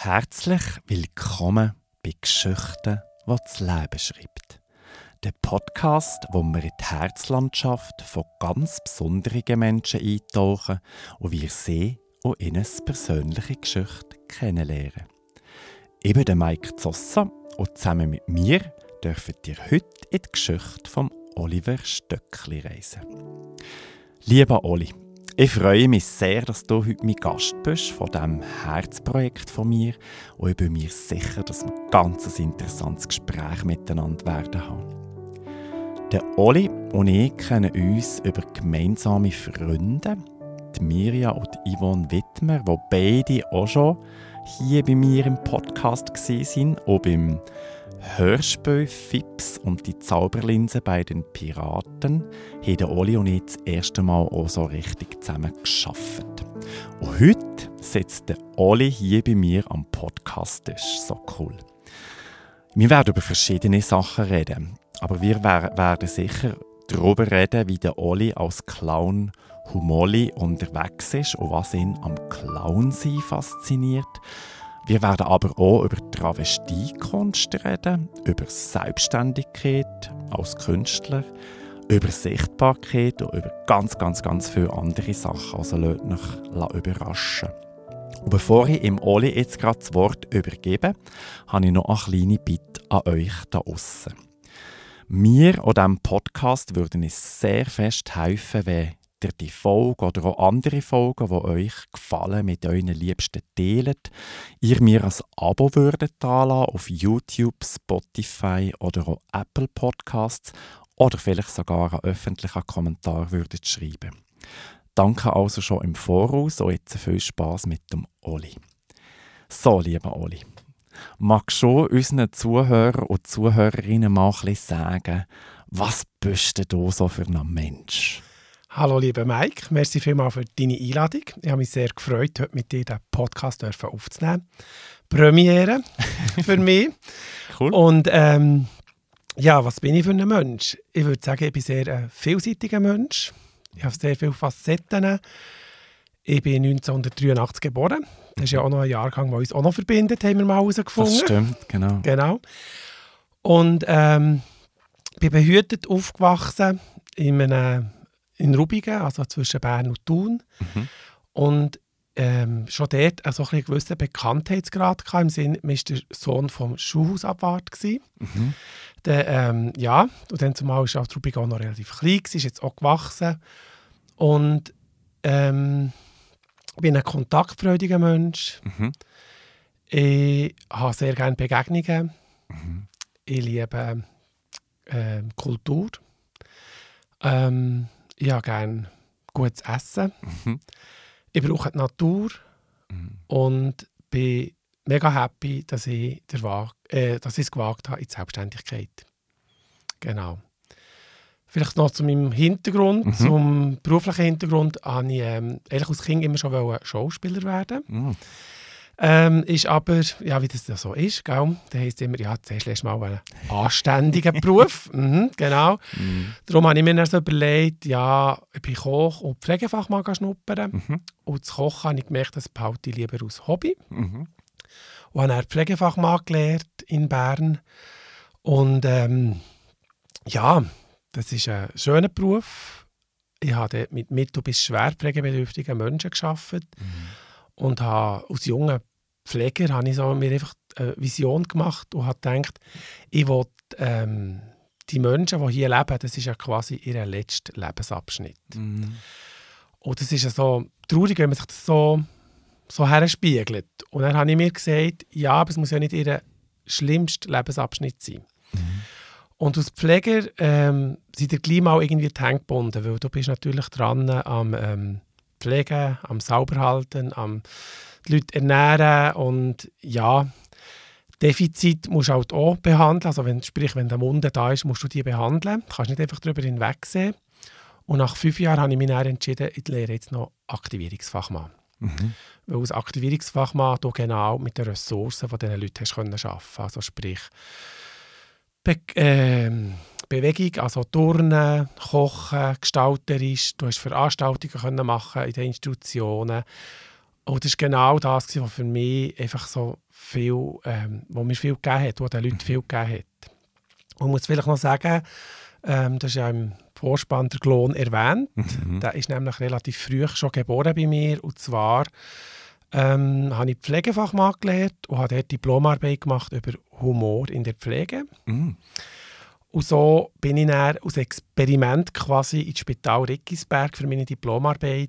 Herzlich willkommen bei Geschichten, die das Leben schreibt. Der Podcast, wo wir in die Herzlandschaft von ganz besonderen Menschen eintauchen und wir sie und ihnen persönliche Geschichte kennenlernen. Ich bin der Mike Zossa und zusammen mit mir dürft ihr heute in die Geschichte von Oliver Stöckli reisen. Lieber Oli, ich freue mich sehr, dass du heute mein Gast bist von diesem Herzprojekt von mir und ich bin mir sicher, dass wir ein ganz interessantes Gespräch miteinander werden haben. Der Oli und ich kennen uns über gemeinsame Freunde, die Mirja und die Yvonne Wittmer, die beide auch schon hier bei mir im Podcast waren und beim Hörspiel «Fips und die Zauberlinse bei den Piraten» haben der Oli und ich das erste Mal auch so richtig zusammen gearbeitet. Und heute sitzt der Oli hier bei mir am Podcast-Tisch. So cool. Wir werden über verschiedene Sachen reden, aber wir werden sicher darüber reden, wie der Oli als Clown Humoli unterwegs ist und was ihn am Clownsein fasziniert. Wir werden aber auch über Travestiekunst reden, über Selbstständigkeit als Künstler, über Sichtbarkeit und über ganz viele andere Sachen. Also lasst euch überraschen. Und bevor ich im Oli jetzt gerade das Wort übergebe, habe ich noch eine kleine Bitte an euch da draussen. Mir und diesem Podcast würden es sehr fest helfen, wenn ihr die Folge oder auch andere Folgen, die euch gefallen, mit euren Liebsten teilt, ihr mir ein Abo würdet dalassen auf YouTube, Spotify oder auch Apple Podcasts oder vielleicht sogar einen öffentlichen Kommentar würdet schreiben. Danke also schon im Voraus und jetzt viel Spass mit dem Oli. So, lieber Oli, magst du unseren Zuhörern und Zuhörerinnen mal ein bisschen sagen, was bist du so für ein Mensch? Hallo lieber Mike, merci vielmals für deine Einladung. Ich habe mich sehr gefreut, heute mit dir den Podcast aufzunehmen. Premiere für mich. Cool. Und was bin ich für ein Mensch? Ich würde sagen, ich bin sehr ein vielseitiger Mensch. Ich habe sehr viele Facetten. Ich bin 1983 geboren. Das ist ja auch noch ein Jahrgang, der uns auch noch verbindet, haben wir mal herausgefunden. Das stimmt, genau. Und bin behütet aufgewachsen in Rubigen, also zwischen Bern und Thun. Mhm. Und schon dort also ein gewisser Bekanntheitsgrad hatte, im Sinne, man war der Sohn vom Schulhausabwart. Mhm. Und dann zumal war auch Rubigen auch noch relativ klein, ist jetzt auch gewachsen. Und ich bin ein kontaktfreudiger Mensch. Mhm. Ich habe sehr gerne Begegnungen. Mhm. Ich liebe Kultur. Ich habe gerne gutes Essen. Mhm. Ich brauche die Natur. Mhm. Und bin mega happy, dass ich es gewagt habe in die Selbstständigkeit. Genau. Vielleicht noch zu meinem Hintergrund, zum beruflichen Hintergrund, wollte ich eigentlich als Kind immer schon Schauspieler werden. Mhm. Ist aber, ja, wie das so ist, gell? Da heisst es immer, ja, zuerst erst mal einen anständigen Beruf. Genau. Mhm. Darum habe ich mir dann so überlegt, ja, ich bin Koch und Pflegefachmann schnuppern. Mhm. Und das Kochen habe ich gemerkt, das behalte ich lieber als Hobby. Mhm. Und habe dann Pflegefachmann gelernt in Bern. Und das ist ein schöner Beruf. Ich habe mit mittel- bis schwer pflegebedürftigen Menschen gearbeitet. Mhm. Und als junger Pfleger habe ich mir einfach eine Vision gemacht und habe gedacht, ich will die Menschen, die hier leben, das ist ja quasi ihr letzter Lebensabschnitt. Mhm. Und das ist ja so traurig, wenn man sich das so herspiegelt. Und dann habe ich mir gesagt, ja, aber es muss ja nicht ihr schlimmster Lebensabschnitt sein. Mhm. Und als Pfleger sind ihr gleich mal irgendwie die Hände gebunden, weil du bist natürlich dran am Pflegen, am Sauberhalten, am die Leute ernähren und ja, Defizit musst du halt auch behandeln. Also wenn der Wunde da ist, musst du die behandeln. Du kannst nicht einfach darüber hinwegsehen. Und nach 5 Jahren habe ich mich dann entschieden, ich lehre jetzt noch Aktivierungsfachmann. Mhm. Weil als Aktivierungsfachmann du genau mit den Ressourcen von diesen Leuten hast arbeiten konntest. Also sprich Bewegung, also Turnen, Kochen, gestalterisch. Du hast Veranstaltungen können machen in den Institutionen. Und das war genau das, was für mich einfach so viel, wo mir viel gegeben hat, wo den Leuten viel gegeben hat. Und ich muss vielleicht noch sagen, das ist ja im Vorspann der Glon erwähnt. Der ist nämlich relativ früh schon geboren bei mir. Und zwar habe ich Pflegefachmann gelernt und habe dort Diplomarbeit gemacht über Humor in der Pflege. Und so bin ich dann als Experiment quasi ins Spital Rickisberg für meine Diplomarbeit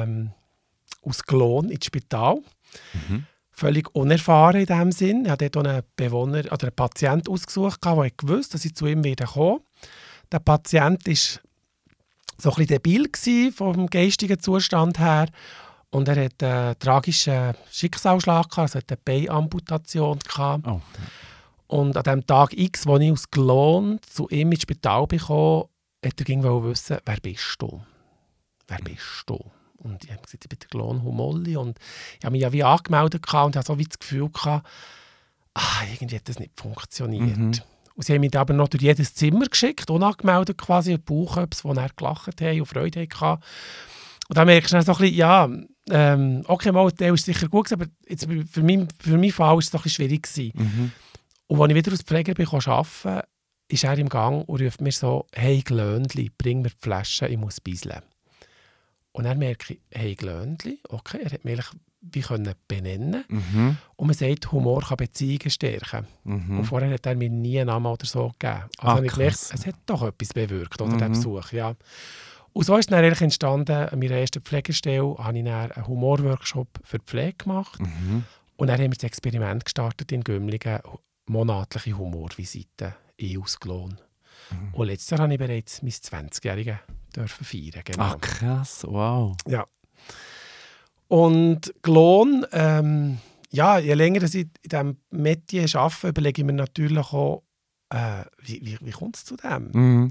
aus Glon ins Spital. Völlig unerfahren in diesem Sinn. Ich hatte dort einen Bewohner oder einen Patienten ausgesucht, der gewusst, dass ich zu ihm wieder komme. Der Patient war so ein bisschen debil vom geistigen Zustand her. Und er hatte einen tragischen Schicksalsschlag gehabt, also eine Beinamputation gehabt. Oh. Und an dem Tag X, wo ich aus Glon zu ihm ins Spital bekam, wollte er wissen, wer bist du? Wer bist du? Und ich habe gesagt, ich bin der Glon Humolli. Und ich habe mich ja wie angemeldet und hatte so wie das Gefühl gehabt, irgendwie hat das nicht funktioniert. Und sie haben mich aber noch durch jedes Zimmer geschickt, unangemeldet quasi, und Bauchöps, wo er gelacht haben und Freude hatten. Und dann merkst du dann so ein bisschen, okay, mal, der ist sicher gut gewesen, aber jetzt für meinen Fall war es doch ein bisschen schwierig gewesen. Und als ich wieder als Pfleger arbeiten, ist er im Gang und ruft mir so, «Hey Glöndli, bring mir die Flasche, ich muss bisseln.» Und dann merke ich, «Hey Glöndli», okay, er hat mich wie benennen. Und man sagt, Humor kann Beziehungen stärken. Und vorher hat er mir nie einen Namen oder so gegeben. Also habe ich gemerkt, es hat doch etwas bewirkt, oder, der Besuch. Ja. Und so ist dann eigentlich entstanden, an meiner ersten Pflegestelle habe ich dann einen Humorworkshop für die Pflege gemacht. Und dann haben wir das Experiment gestartet in Gümligen, monatliche Humorvisiten aus Glon. Und letztes Jahr habe ich bereits mein 20-Jähriges feiern. Genau. Krass, wow. Ja. Und Glon, je länger ich in diesem Metier arbeite, überlege ich mir natürlich auch, wie kommt es zu dem?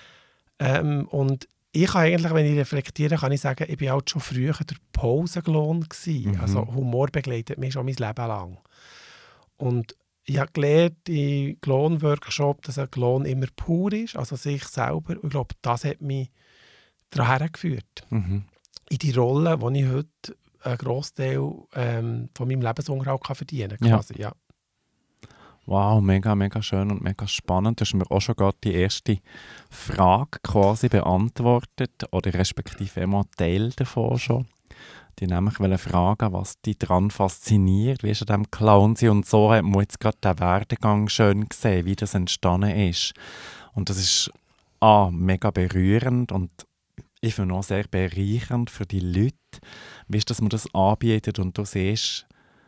Und ich kann eigentlich, wenn ich reflektiere, kann ich sagen, ich war halt schon früher der Pausenglon gewesen. Also Humor begleitet mich schon mein Leben lang. Und ich habe gelernt im Glon-Workshop, dass ein Glon immer pur ist, also sich selber. Und ich glaube, das hat mich daran geführt. In die Rolle, wo ich heute einen Grossteil von meinem Lebensunterhalt verdienen kann. Quasi, ja. Wow, mega, mega schön und mega spannend. Du hast mir auch schon gerade die erste Frage quasi beantwortet, oder respektive immer Teil davon schon. Die nämlich fragen, was dich daran fasziniert, wie ist an diesem Clown sein. Und so hat man jetzt gerade den Werdegang schön gesehen, wie das entstanden ist. Und das ist mega berührend und ich finde auch sehr bereichernd für die Leute, wie dass man das anbietet und du siehst,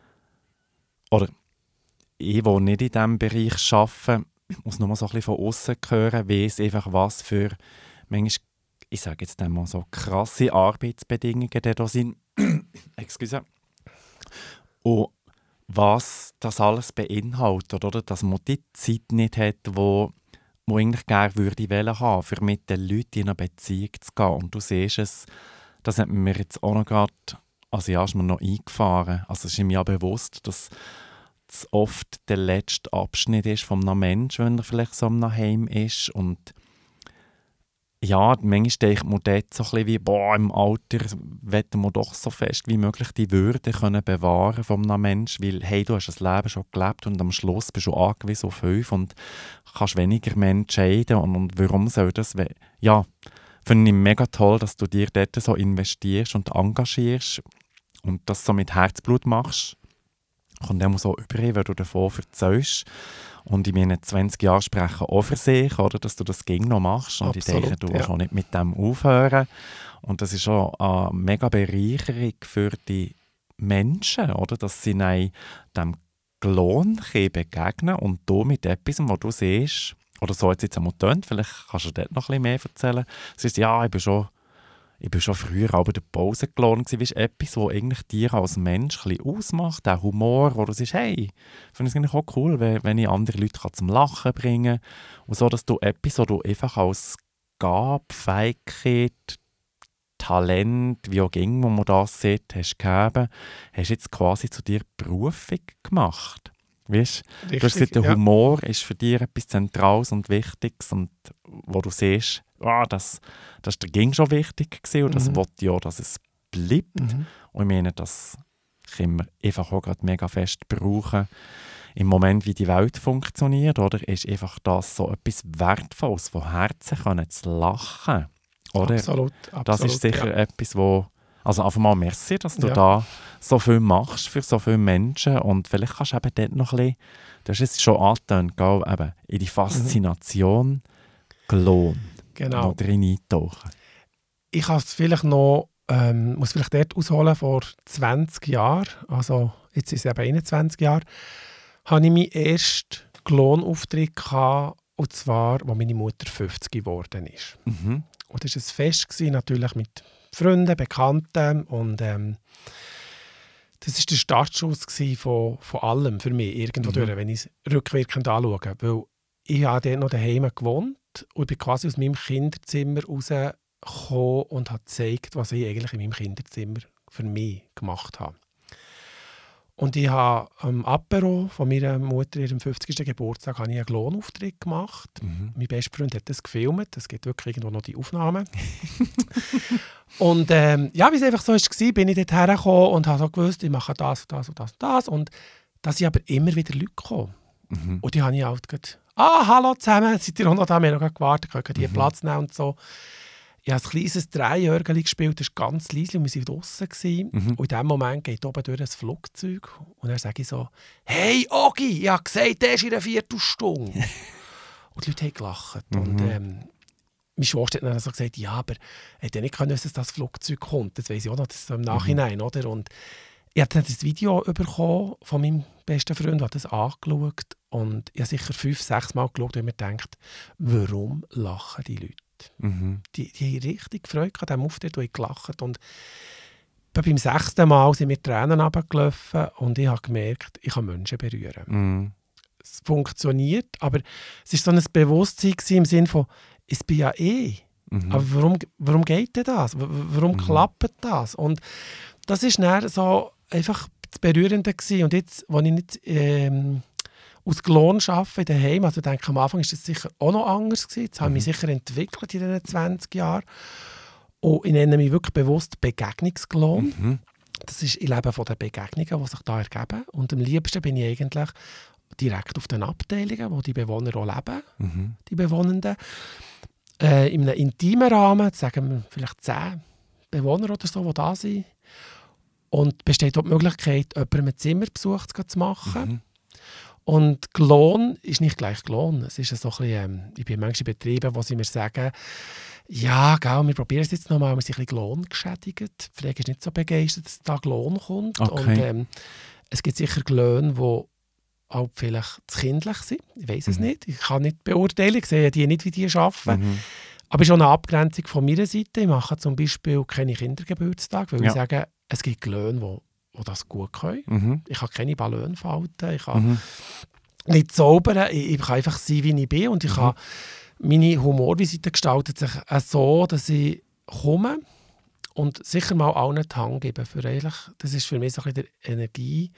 oder ich, die nicht in diesem Bereich arbeite, muss nur so ein bisschen von außen hören, weiss einfach, was für, manchmal, ich sage jetzt einmal so, krasse Arbeitsbedingungen da sind. Excuse. Und was das alles beinhaltet, oder? Dass man die Zeit nicht hat, wo man eigentlich gerne würde haben, für mit den Leuten in eine Beziehung zu gehen. Und du siehst es, das hat mir jetzt auch noch gerade, also ja, ist mir noch eingefahren. Also es ist mir ja bewusst, dass es oft der letzte Abschnitt ist von einem Menschen, wenn er vielleicht so am Heim ist. Und ja, manchmal denkt man dort so ein bisschen wie, im Alter wollen wir doch so fest wie möglich die Würde können bewahren von einem Menschen, weil, hey, du hast das Leben schon gelebt und am Schluss bist du angewiesen auf 5 und kannst weniger mehr entscheiden. Und warum soll das, ja, finde ich mega toll, dass du dir dort so investierst und engagierst und das so mit Herzblut machst. Kommt immer so übrig, wenn du davon erzählst. Und in meinen 20 Jahren sprechen auch für sich, oder, dass du das noch machst. Und absolut, ich denke, du willst auch nicht mit dem aufhören. Und das ist auch eine mega Bereicherung für die Menschen, oder, dass sie dem Glon begegnen und du mit etwas, was du siehst, oder so jetzt einmal tönt, vielleicht kannst du dort noch ein bisschen mehr erzählen. Es ist, ja, ich bin schon früher aber der Pausenglon gewesen, wie etwas, was eigentlich dir als Mensch ein bisschen ausmacht, der Humor, wo du sagst, hey, ich finde es eigentlich auch cool, wenn ich andere Leute zum Lachen bringen kann. Und so, dass du etwas, was du einfach als Gabe, Fähigkeit, Talent, wie auch immer, wo man das sieht, hast gegeben, hast jetzt quasi zu dir Berufung gemacht. Weißt, richtig, du hast gesagt, der Humor ist für dich etwas Zentrales und Wichtiges und wo du siehst, das ist dir schon wichtig gewesen und das wollte ja, dass es bleibt. Und ich meine, das können wir einfach auch gerade mega fest brauchen. Im Moment, wie die Welt funktioniert, oder, ist einfach das so etwas Wertvolles, von Herzen können zu lachen. Oder? Absolut. Das ist sicher etwas, wo... Also einfach mal merci, dass du da so viel machst für so viele Menschen und vielleicht kannst du eben dort noch ein bisschen, du hast es schon angetönt, eben in die Faszination Glohn noch drin eintauchen. Ich kann es vielleicht noch, muss vielleicht dort ausholen, vor 20 Jahren, also jetzt ist es eben 21 Jahre, hatte ich meinen ersten Lohnauftritt gehabt, und zwar, als meine Mutter 50 geworden ist. Mhm. Und das war ein Fest, natürlich mit Freunden, Bekannten und das war der Startschuss von allem für mich, irgendwo durch, wenn ich es rückwirkend anschaue. Weil ich habe dort noch daheim gewohnt und ich bin quasi aus meinem Kinderzimmer rausgekommen und habe gezeigt, was ich eigentlich in meinem Kinderzimmer für mich gemacht habe. Und ich habe am Apero von meiner Mutter, ihrem 50. Geburtstag, habe ich einen Lohnauftritt gemacht. Mein bester Freund hat das gefilmt. Es gibt wirklich irgendwo noch die Aufnahmen. Und wie es einfach so war, bin ich dort hergekommen und habe so gewusst, ich mache das und das und das und das. Und da sind aber immer wieder Leute gekommen. Und die habe ich halt gesagt, hallo zusammen, seid ihr auch noch da? Wir haben noch gewartet, können hier Platz nehmen und so. Ich habe ein kleines Dreijährchen gespielt, das war ganz leise und wir waren draussen. Und in dem Moment geht oben durch ein Flugzeug und dann sage ich so, «Hey Ogi, ich habe gesagt, der ist in einer Viertelstunde.» Und die Leute haben gelacht. Und mein Schwester hat dann so gesagt, ja, aber er hätte nicht können, dass das Flugzeug kommt. Das weiss ich auch noch, das ist so im Nachhinein. Oder? Und ich habe dann das Video bekommen von meinem besten Freund, der das angeschaut. Und ich habe sicher 5-6 Mal geschaut und mir gedacht, warum lachen die Leute? Die haben richtig Freude an diesem Auftritt, und ich gelacht. Und beim 6. Mal sind mir Tränen runtergelaufen und ich habe gemerkt, ich kann Menschen berühren. Es funktioniert, aber es war so ein Bewusstsein im Sinne von, ich bin ja aber warum geht denn das? Warum klappt das? Und das war dann so einfach das Berührende gewesen. Und jetzt, als ich nicht aus Lohn arbeiten daheim. Also ich denke, am Anfang war das sicher auch noch anders gewesen. Jetzt habe ich mich sicher entwickelt in diesen 20 Jahren. Und ich nenne mich wirklich bewusst Begegnungslohn. Das ist, ich lebe von den Begegnungen, die sich da ergeben. Und am liebsten bin ich eigentlich direkt auf den Abteilungen, wo die Bewohner auch leben, die Bewohnenden. In einem intimen Rahmen, sagen wir vielleicht 10 Bewohner oder so, die da sind. Und besteht auch die Möglichkeit, jemandem einen Zimmerbesuch zu machen. Und Lohn ist nicht gleich Lohn. Es ist so ein bisschen, ich bin manchmal in Betrieben, wo sie mir sagen, ja, wir probieren es jetzt nochmal, wir sind ein bisschen lohngeschädigt. Die Pflege ist nicht so begeistert, dass da Lohn kommt. Okay. Und es gibt sicher Löhne, die auch vielleicht zu kindlich sind. Ich weiss es nicht. Ich kann nicht beurteilen. Ich sehe die nicht, wie die arbeiten. Aber es ist auch eine Abgrenzung von meiner Seite. Ich mache zum Beispiel keine Kindergeburtstage, weil ich sage, es gibt Löhne, die das gut können. Ich kann keine Ballone falten, ich kann nicht zaubern, ich kann einfach sein, wie ich bin. Und ich kann, meine Humorvisite gestaltet sich so, dass ich komme und sicher mal allen die Hand gebe. Das ist für mich so ein bisschen der Energie,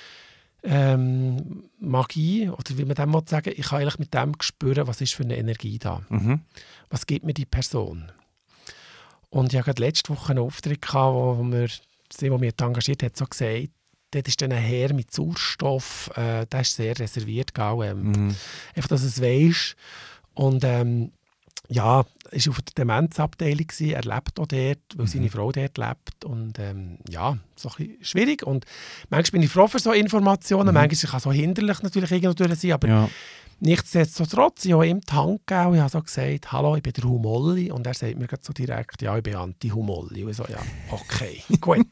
Magie, oder wie man dem sagen will. Ich kann eigentlich mit dem spüren, was ist für eine Energie da. Was gibt mir die Person. Und ich hatte gerade letzte Woche einen Auftritt gehabt, wo mich engagiert hat, so gesagt, dort ist dann ein Herr mit Sauerstoff, der ist sehr reserviert, einfach, dass du es weisst. Und er war auf der Demenzabteilung, er lebt auch dort, weil seine Frau dort lebt. Und so ein bisschen schwierig. Und manchmal bin ich froh für so Informationen, manchmal kann es so hinderlich natürlich irgendwo sein, aber nichtsdestotrotz, ich habe ihm die Hand gegeben und ich habe so gesagt, hallo, ich bin der Humolli. Und er sagt mir so direkt, ja, ich bin Anti-Humolli. Und ich so, ja, okay, gut.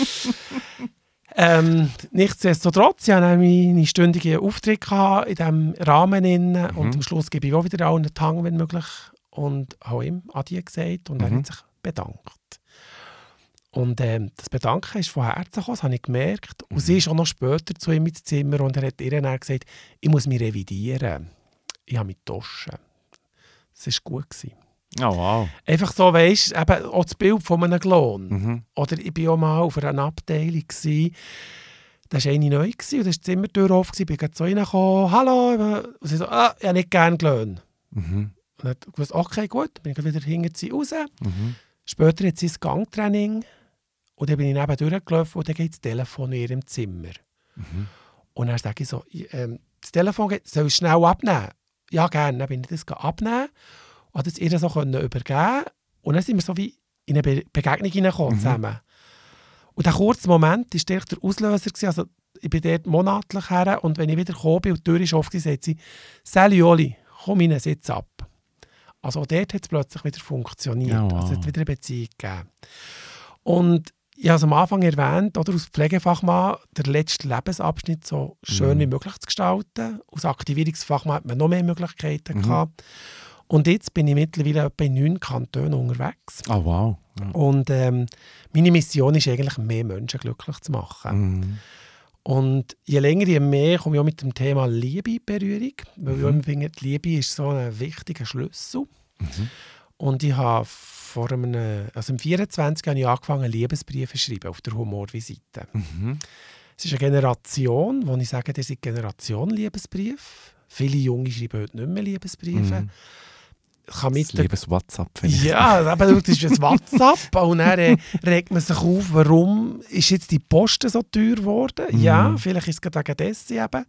Nichtsdestotrotz, ich hatte meine stündigen Auftritt in diesem Rahmen. Und am Schluss gebe ich auch wieder allen die Hand, wenn möglich. Und habe ihm Adieu gesagt und er hat sich bedankt. Und das Bedanken ist von Herzen gekommen, das habe ich gemerkt. Und sie ist auch noch später zu ihm ins Zimmer und er hat ihr dann gesagt, ich muss mich revidieren. Ich habe mich getauscht. Das war gut. Oh, wow. Einfach so, weisst du, eben auch das Bild von einem Klon. Oder ich war auch mal auf einer Abteilung, da war eine neu und da war die Zimmertür offen, ich bin gerade so reingekommen, hallo, und sie so, ich habe nicht gerne Klon. Und dann habe ich gesagt, okay, gut, dann bin ich wieder hinter sie raus. Später hat sie ein Gangtraining. Und Und dann bin ich neben durchgelaufen und dann geht das Telefon in ihrem Zimmer. Mhm. Und dann sage ich so, das Telefon geht, soll ich schnell abnehmen? Ja, gerne. Dann bin ich das abnehmen und konnte es ihr so übergeben. Und dann sind wir so wie in eine Begegnung hineingekommen zusammen. Und der kurze Moment war der Auslöser gewesen. Also, ich bin dort monatlich her und wenn ich wieder gekommen bin und die Tür ist offen, sagt sie, «Sally, Oli, komm rein, sitz ab.» Also dort hat es plötzlich wieder funktioniert. Ja, wow. Also es hat wieder eine Beziehung gegeben. Und ich habe es am Anfang erwähnt, oder, als Pflegefachmann den letzten Lebensabschnitt so schön wie möglich zu gestalten. Als Aktivierungsfachmann hat man noch mehr Möglichkeiten gehabt. Und jetzt bin ich mittlerweile etwa in 9 Kantonen unterwegs. Oh, wow. Ja. Und meine Mission ist eigentlich, mehr Menschen glücklich zu machen. Mhm. Und je länger, je mehr komme ich auch mit dem Thema Liebe in Berührung. Weil ich immer finde, die Liebe ist so ein wichtiger Schlüssel. Mhm. Und ich habe im 24 habe ich angefangen, Liebesbriefe zu schreiben auf der Humorvisite. Mhm. Es ist eine Generation, wo ich sage, das ist eine Generation Liebesbrief. Viele Junge schreiben heute nicht mehr Liebesbriefe. Mhm. Kann Das liebes WhatsApp, finde ich. Ja, aber das ist ein WhatsApp. Und dann regt man sich auf, warum ist jetzt die Post so teuer geworden? Ja, vielleicht ist es gerade wegen dessen eben.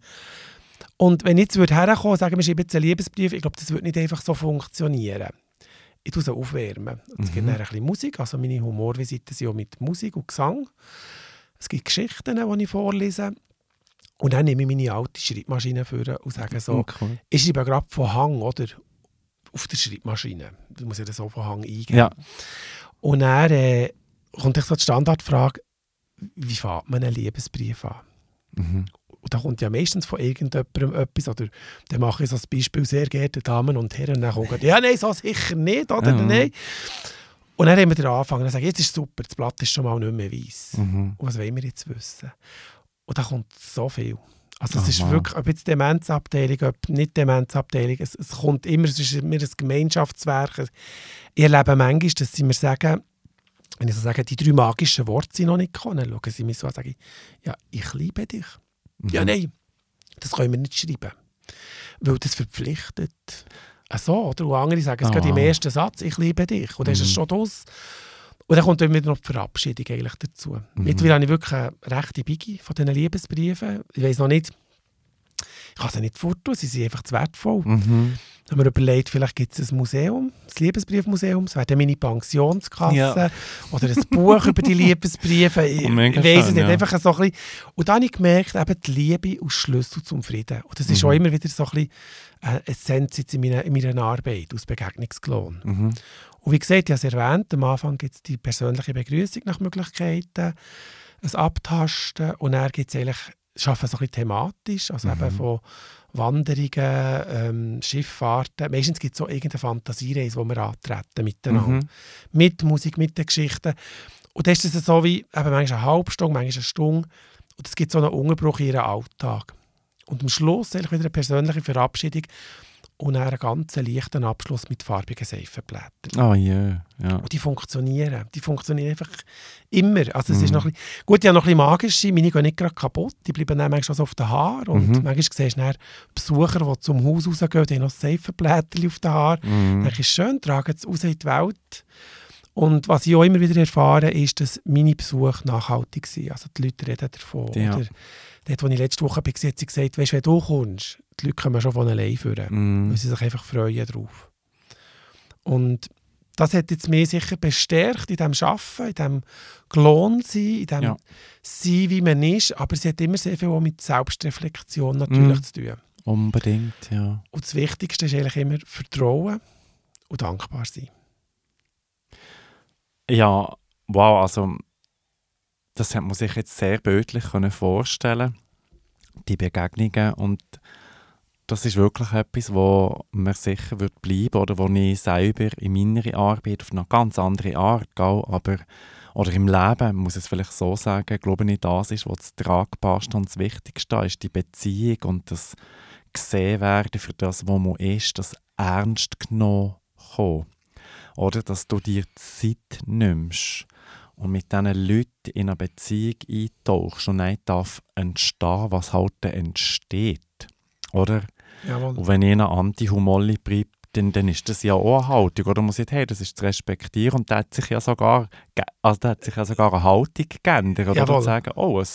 Und wenn ich jetzt herkommen und sagen, wir schreiben jetzt einen Liebesbrief, ich glaube, das würde nicht einfach so funktionieren. Ich tue sie aufwärmen. Es gibt dann ein bisschen Musik, also meine Humorvisiten sind auch mit Musik und Gesang. Es gibt Geschichten, die ich vorlese. Und dann nehme ich meine alte Schreibmaschine vor und sage so, Cool. ich schreibe gerade von Hang, oder? Auf der Schreibmaschine. Du musst ja so von Hang eingeben. Ja. Und dann kommt so die Standardfrage, wie fängt man einen Liebesbrief an? Mhm. Und da kommt ja meistens von irgendjemandem etwas, oder dann mache ich so das Beispiel, sehr geehrte Damen und Herren, und dann kommt, ja, nein, so sicher nicht, oder? Ja. Nein. Und dann haben wir den Anfang, dann sage ich, jetzt ist super, das Blatt ist schon mal nicht mehr weiss. Mhm. Und was wollen wir jetzt wissen? Und da kommt so viel. Also es Oh, ist wow. wirklich, ob jetzt Demenzabteilung, ob nicht Demenzabteilung, es kommt immer, es ist immer ein Gemeinschaftswerk. Ich erlebe manchmal, dass sie mir sagen, wenn ich so sage, die 3 magischen Worte sind noch nicht gekommen, dann schauen sie mich so an und sagen, ja, ich liebe dich. Ja, nein, das können wir nicht schreiben. Weil das verpflichtet. So, oder? Und andere sagen es gerade im ersten Satz, ich liebe dich. Und dann ist es schon das. Und dann kommt dann wieder noch die Verabschiedung eigentlich dazu. Mittlerweile habe ich wirklich eine rechte Biggie von diesen Liebesbriefen. Ich weiss noch nicht, ich kann sie nicht forttun, sie sind einfach zu wertvoll. Mhm. Dann haben wir überlegt, vielleicht gibt es ein Museum, das Liebesbriefmuseum, das wäre dann meine Pensionskasse Ja. oder ein Buch über die Liebesbriefe. Ich Mega weiss es schön, nicht, ja. einfach so ein bisschen. Und dann habe ich gemerkt, eben die Liebe als Schlüssel zum Frieden. Und das ist auch immer wieder so ein bisschen Essenz jetzt in meiner Arbeit, aus Begegnungsklon. Mhm. Und wie gesagt, ich habe es erwähnt, am Anfang gibt es die persönliche Begrüßung nach Möglichkeiten, ein Abtasten und dann gibt es eigentlich, ich arbeite so ein bisschen thematisch, also eben von Wanderungen, Schifffahrten. Meistens gibt es so irgendeine Fantasiereise, die wir antreten miteinander. Mit Musik, mit den Geschichten. Und dann ist es so wie eben manchmal eine halbe Stunde, manchmal eine Stunde. Und es gibt so einen Unterbruch in ihren Alltag. Und am Schluss eigentlich wieder eine persönliche Verabschiedung und dann einen ganz leichten Abschluss mit farbigen Seifenblättern. Oh yeah. Ja. Und die funktionieren. Die funktionieren einfach immer. Also es ist noch ein bisschen, gut, die haben noch ein bisschen magisch, meine gehen nicht gerade kaputt, die bleiben dann manchmal so auf den Haaren. Und manchmal siehst du dann Besucher, die zum Haus rausgehen, die haben noch Seifenblätter auf den Haaren. Dann ist es schön, tragen es raus in die Welt. Und was ich auch immer wieder erfahre, ist, dass meine Besuche nachhaltig sind. Also die Leute reden davon. Ja. Oder dort, wo ich letzte Woche war, hat sie gesagt, weißt, wenn du kommst, die Leute kommen schon von allein führen, weil sie sich einfach freuen drauf. Und das hat jetzt mich sicher bestärkt in diesem Arbeiten, in diesem gelohnt sein, in diesem Sein, wie man ist. Aber sie hat immer sehr viel auch mit Selbstreflexion natürlich zu tun. Unbedingt, ja. Und das Wichtigste ist eigentlich immer Vertrauen und dankbar sein. Ja, wow, also das hat man sich jetzt sehr bildlich vorstellen, die Begegnungen, und das ist wirklich etwas, wo mir sicher wird bleiben oder wo ich selber in meiner Arbeit auf eine ganz andere Art gehe, aber oder im Leben, muss ich es vielleicht so sagen, glaube ich, das ist, was das Tragbarste und das Wichtigste ist, die Beziehung und das gesehen werden für das, was man ist, das ernst genommen kommen. Oder dass du dir Zeit nimmst und mit diesen Leuten in eine Beziehung eintauchst und nicht darf entstehen, was halt entsteht. Oder? Jawohl. Und wenn ich einen Anti-Humolli dann ist das ja auch eine Haltung. Oder man sagt, hey, das ist zu respektieren. Und da hat sich ja sogar, eine Haltung geändert. Oder Jawohl. zu sagen,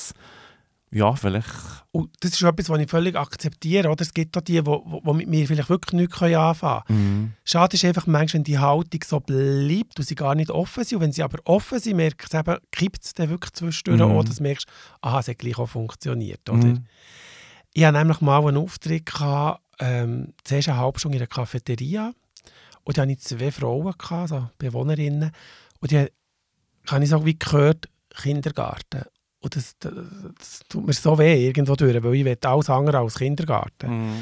ja, vielleicht... Und das ist etwas, was ich völlig akzeptiere. Oder? Es gibt auch die mit mir vielleicht wirklich nichts anfangen können. Schade ist einfach manchmal, wenn die Haltung so bleibt und sie gar nicht offen sind. Und wenn sie aber offen sind, merkst du eben, kippt es dann wirklich zwischendurch. Oder du merkst, aha, es hat gleich auch funktioniert. Oder? Ich hatte nämlich mal einen Auftritt, zuerst eine halbe Stunde in einer Cafeteria. Und da hatte ich 2 Frauen, also Bewohnerinnen. Und die habe ich so wie gehört, Kindergarten. Und das tut mir so weh irgendwo durch, weil ich will alles andere als Kindergarten.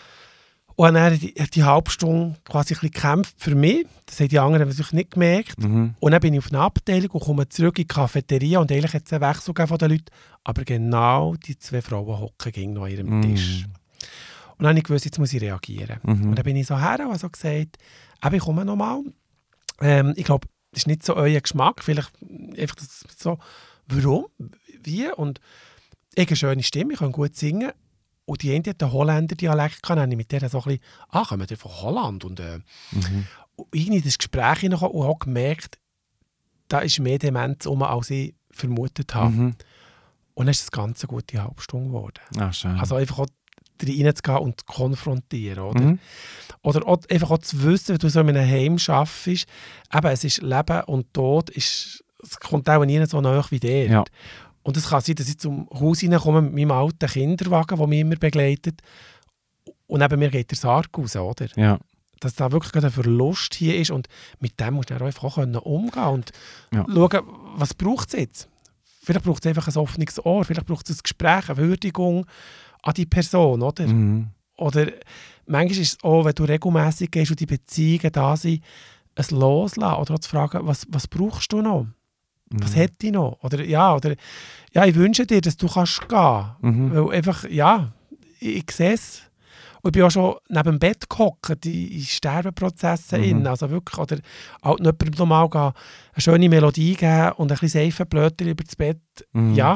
Und dann hat die halbe Stunde quasi ein bisschen gekämpft für mich. Das haben die anderen natürlich nicht gemerkt. Und dann bin ich auf eine Abteilung und komme zurück in die Cafeteria und eigentlich hat es einen Wechsel von den Leuten. Aber genau die 2 Frauen hocken noch an ihrem Tisch. Und dann habe ich gewusst, jetzt muss ich reagieren. Und dann bin ich so her und habe so gesagt, ich komme nochmal. Ich glaube, das ist nicht so euer Geschmack. Vielleicht einfach so, warum? Wie? Und ich habe eine schöne Stimme, ich kann gut singen. Und die eine hat einen Holländer-Dialekt, kann ich mit der so ein bisschen, kommen die von Holland? Und irgendwie das Gespräch hineingekommen und auch gemerkt, da ist mehr Demenz als ich vermutet habe. Und dann ist das Ganze eine gute halbe Stunde geworden. Schön. Also einfach auch reinzugehen und zu konfrontieren. Oder? Oder auch, einfach auch zu wissen, wenn du so in einem Heim arbeitest, eben, es ist Leben und Tod, es kommt auch nie so nahe wie der. Ja. Und es kann sein, dass ich zum Haus hineinkomme mit meinem alten Kinderwagen, der mich immer begleitet. Und neben mir geht der Sarg raus, oder? Ja. Dass da wirklich ein Verlust hier ist. Und mit dem musst du dann einfach auch umgehen und schauen, was braucht es jetzt? Vielleicht braucht es einfach ein offenes Ohr, vielleicht braucht es ein Gespräch, eine Würdigung an die Person, oder? Oder manchmal ist es auch, wenn du regelmässig gehst und die Beziehungen da sind, ein Loslassen oder auch zu fragen, was brauchst du noch? Was hätte ich noch? Oder ich wünsche dir, dass du kannst gehen. Weil einfach, ich sehe es. Und ich bin auch schon neben dem Bett gehockt, in Sterbeprozessen. Also wirklich, oder halt jemandem nochmal eine schöne Melodie geben und ein bisschen Seifenblötchen über das Bett. Ja.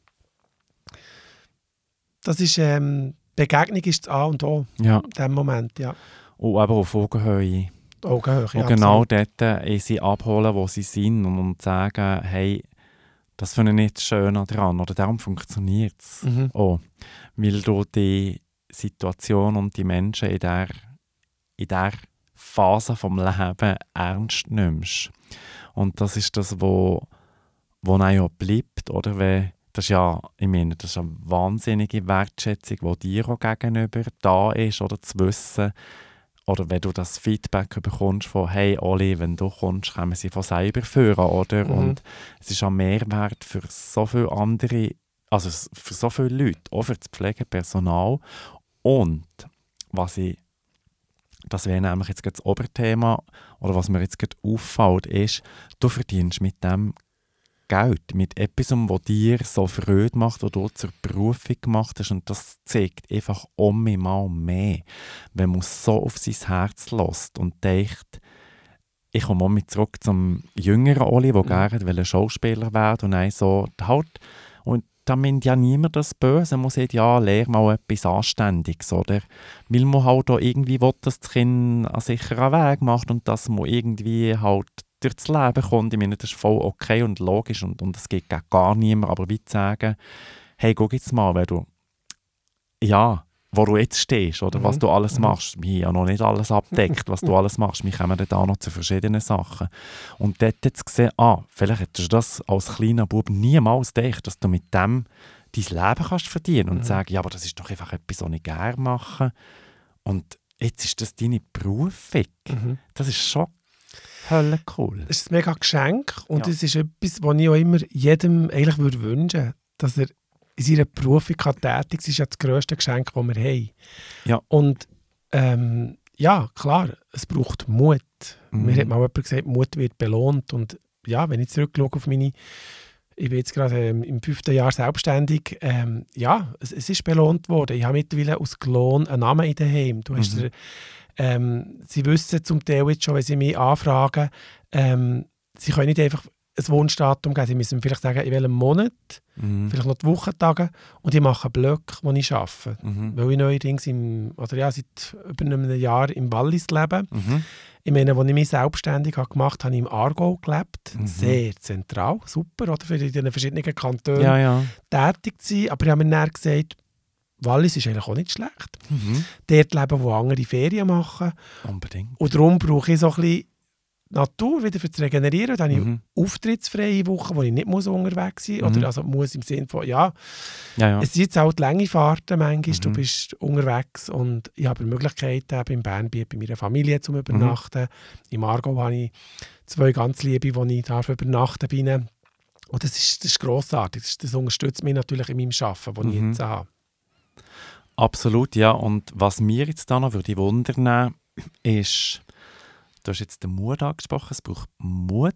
Das ist, Begegnung ist das A und O in diesem Moment, ja. Und aber auf Augenhöhe. Und genau dort sie abholen, wo sie sind und sagen, hey, das finde ich nicht schön daran oder darum funktioniert es. Weil du die Situation und die Menschen in der Phase vom Leben ernst nimmst. Und das ist das, wo einem ja bleibt, oder? Das ist ja, ich meine, das ist eine wahnsinnige Wertschätzung, die dir auch gegenüber da ist, oder zu wissen, oder wenn du das Feedback bekommst von «Hey Oli, wenn du kommst, kommen sie von selber führen», oder? Und es ist ein Mehrwert für so viele andere, also für so viele Leute, auch für das Pflegepersonal. Und das wäre nämlich jetzt das Oberthema, oder was mir jetzt gerade auffällt, ist, du verdienst mit dem Geld, mit etwas, was dir so Freude macht, was du zur Berufung gemacht hast. Und das zeigt einfach mal mehr, wenn man so auf sein Herz lässt und denkt, ich komme auch mit zurück zum jüngeren Oli, der gerne Schauspieler werden und dann so, halt, und da meint ja niemand das Böse. Man sagt, ja, lehr mal etwas Anständiges, oder? Weil man halt auch irgendwie will, dass das Kind einen sicheren Weg macht und dass man irgendwie halt durch das Leben kommt. Ich meine, das ist voll okay und logisch und es geht gar niemand, aber wie zu sagen, hey, guck jetzt mal, wo du jetzt stehst oder was du alles machst. Wir haben ja noch nicht alles abdeckt, was du alles machst. Wir kommen dann da noch zu verschiedenen Sachen. Und dort zu sehen, vielleicht hättest du das als kleiner Bub niemals gedacht, dass du mit dem dein Leben kannst verdienen und sagen, ja, aber das ist doch einfach etwas, was ich gerne mache. Und jetzt ist das deine Berufung. Das ist schon Hölle cool. Das ist ein mega Geschenk und das ist etwas, was ich auch immer jedem eigentlich wünschen würde, dass er in seiner Berufung tätig ist. Das ist ja das grösste Geschenk, das wir haben. Ja. Und klar, es braucht Mut. Mir hat mal jemand gesagt, Mut wird belohnt. Und ja, wenn ich zurückschaue auf ich bin jetzt gerade im 5. Jahr selbstständig, es ist belohnt worden. Ich habe mittlerweile aus Lohn einen Namen in daheim. Du hast sie wissen zum Teil jetzt schon, wenn sie mich anfragen, sie können nicht einfach ein Wunschdatum geben. Sie müssen mir vielleicht sagen, in welchem Monat, vielleicht noch die Wochentage, und ich mache einen Block, wo ich arbeite. Weil ich neuerdings seit über einem Jahr im Wallis lebe. Ich meine, als ich mich selbstständig gemacht habe, habe ich im Aargau gelebt. Sehr zentral, super, oder? Für die verschiedenen Kantone tätig zu sein. Aber ich habe mir dann gesagt, Wallis ist eigentlich auch nicht schlecht. Dort leben, wo andere Ferien machen. Unbedingt. Und darum brauche ich so ein bisschen Natur wieder zu regenerieren. Dann habe ich auftrittsfreie Wochen, wo ich nicht unterwegs sein muss. Oder also muss im Sinne von, es sind jetzt halt lange Fahrten manchmal, du bist unterwegs und ich habe Möglichkeiten, eben in Bern bei meiner Familie zu übernachten. Im Aargau habe ich 2 ganz Liebe, wo ich übernachten darf. Und das ist grossartig. Das unterstützt mich natürlich in meinem Arbeiten, das ich jetzt habe. Absolut, ja. Und was mir jetzt da noch würde wundern, ist, du hast jetzt den Mut angesprochen, es braucht Mut.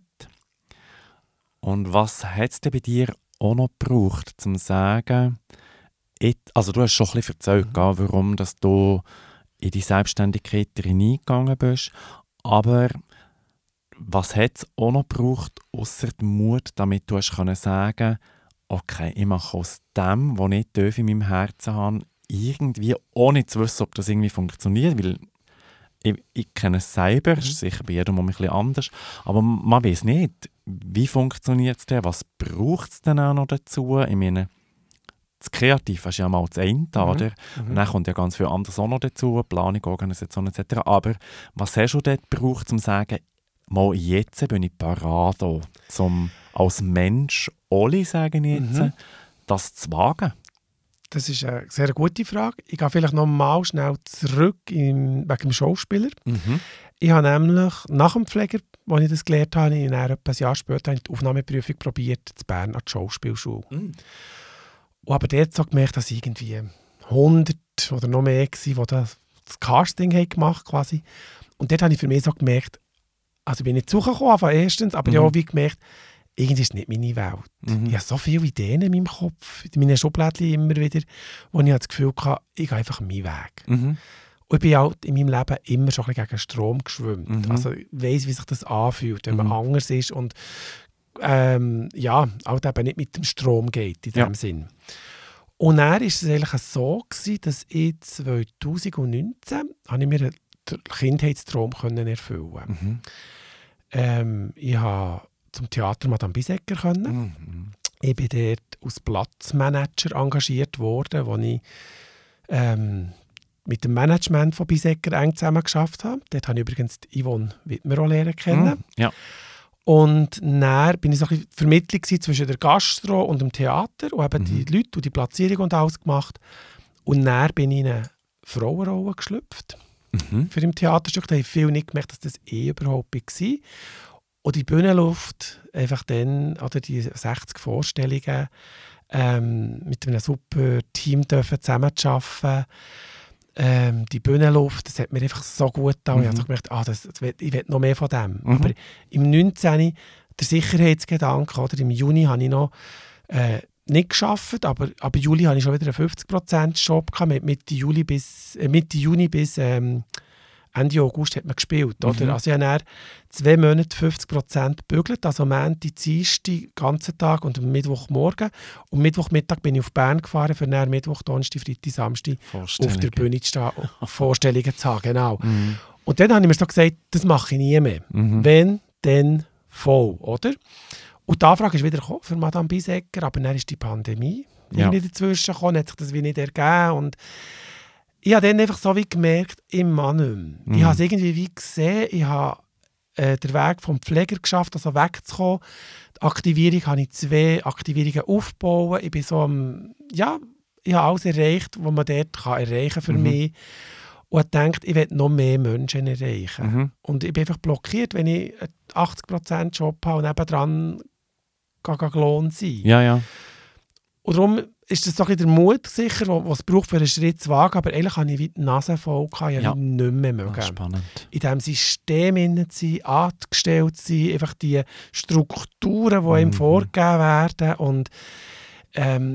Und was hat es denn bei dir auch noch gebraucht, um zu sagen, also du hast schon ein bisschen erzählt, warum dass du in die Selbstständigkeit hineingegangen bist, aber was hat es auch noch gebraucht, ausser dem Mut, damit du hast können sagen, okay, ich mache aus dem, was ich in meinem Herzen habe, irgendwie, ohne zu wissen, ob das irgendwie funktioniert, weil ich kenne es selber, es ist sicher bei jedem ein bisschen anders, aber man weiß nicht, wie funktioniert es denn, was braucht es denn auch noch dazu? Ich meine, das Kreative ist ja mal das eine, oder? Und dann kommt ja ganz viel anderes auch noch dazu, Planung, Organisation etc. Aber was hast du dort gebraucht, um zu sagen, mal jetzt bin ich parat, um als Mensch, Oli, sagen jetzt, das zu wagen? Das ist eine sehr gute Frage. Ich gehe vielleicht noch mal schnell zurück wegen dem Schauspieler. Ich habe nämlich nach dem Pfleger, als ich das gelernt habe, etwa ein Jahr später die Aufnahmeprüfung probiert, in Bern an die Schauspielschule. Und aber dort so gemerkt, dass irgendwie 100 oder noch mehr waren, die das Casting gemacht haben quasi. Und dort habe ich für mich so gemerkt, also ich bin nicht zugekommen, erstens, aber ich habe auch wie gemerkt, irgendwie ist es nicht meine Welt. Ich habe so viele Ideen in meinem Kopf, in meinen Schublädchen immer wieder, wo ich das Gefühl hatte, ich gehe einfach meinen Weg. Und ich bin halt in meinem Leben immer schon ein bisschen gegen Strom geschwimmt. Also ich weiss, wie sich das anfühlt, wenn man anders ist und halt eben nicht mit dem Strom geht, in dem Sinn. Und dann war es eigentlich so, dass ich 2019 habe ich mir einen Kindheitstraum erfüllen konnte. Ich habe zum Theater Madame Bisegger können. Ich bin dort als Platzmanager engagiert worden, wo ich mit dem Management von Bisegger eng zusammengearbeitet habe. Dort habe ich übrigens Yvonne Wittmer auch lernen kennen. Und dann bin ich so ein bisschen Vermittlung zwischen der Gastro und dem Theater und eben die Leute und die Platzierung und alles gemacht. Und dann bin ich in eine Frauenrolle geschlüpft für im Theaterstück. Da habe ich viel nicht gemerkt, dass das überhaupt war. Und die Bühnenluft, einfach dann, oder die 60 Vorstellungen, mit einem super Team zusammenzuarbeiten. Die Bühnenluft, das hat mir einfach so gut getan. Ich habe gemerkt, ich will noch mehr von dem. Aber im 19. der Sicherheitsgedanke, oder im Juni habe ich noch nicht gearbeitet, aber ab Juli habe ich schon wieder einen 50%-Job gehabt. Mitte Juni bis Ende August hat man gespielt. Oder? Also ich habe dann 2 Monate 50% gebügelt, also Montag, Dienstag, den ganzen Tag und am Mittwochmorgen. Und Mittwochmittag bin ich auf Bern gefahren, für dann Mittwoch, Donnerstag, Freitag, Samstag auf der Bühne zu stehen, Vorstellungen zu haben. Genau. Und dann habe ich mir so gesagt, das mache ich nie mehr. Wenn, dann voll, oder? Und die Anfrage ist wieder gekommen für Madame Bisegger, aber dann ist die Pandemie irgendwie dazwischen gekommen, hat sich das wie nicht ergeben und ich habe dann einfach so wie gemerkt, immer nicht mehr. Ich habe es irgendwie wie gesehen, ich habe den Weg vom Pfleger geschafft, also wegzukommen. Die Aktivierung habe ich 2 Aktivierungen aufgebaut. Ich bin so ich habe alles erreicht, was man dort erreichen kann für mich. Und denkt, ich will noch mehr Menschen erreichen. Und ich bin einfach blockiert, wenn ich einen 80%-Job habe und nebendran gelohnt sein. Ja. Und darum ist das doch der Mut sicher, was es braucht, für einen Schritt zu wagen. Aber eigentlich habe ich wie die Nase voll gehabt, ich habe nicht mehr mögen. Spannend. In diesem System zu sein, angestellt zu sein, einfach die Strukturen, die einem vorgegeben werden. Und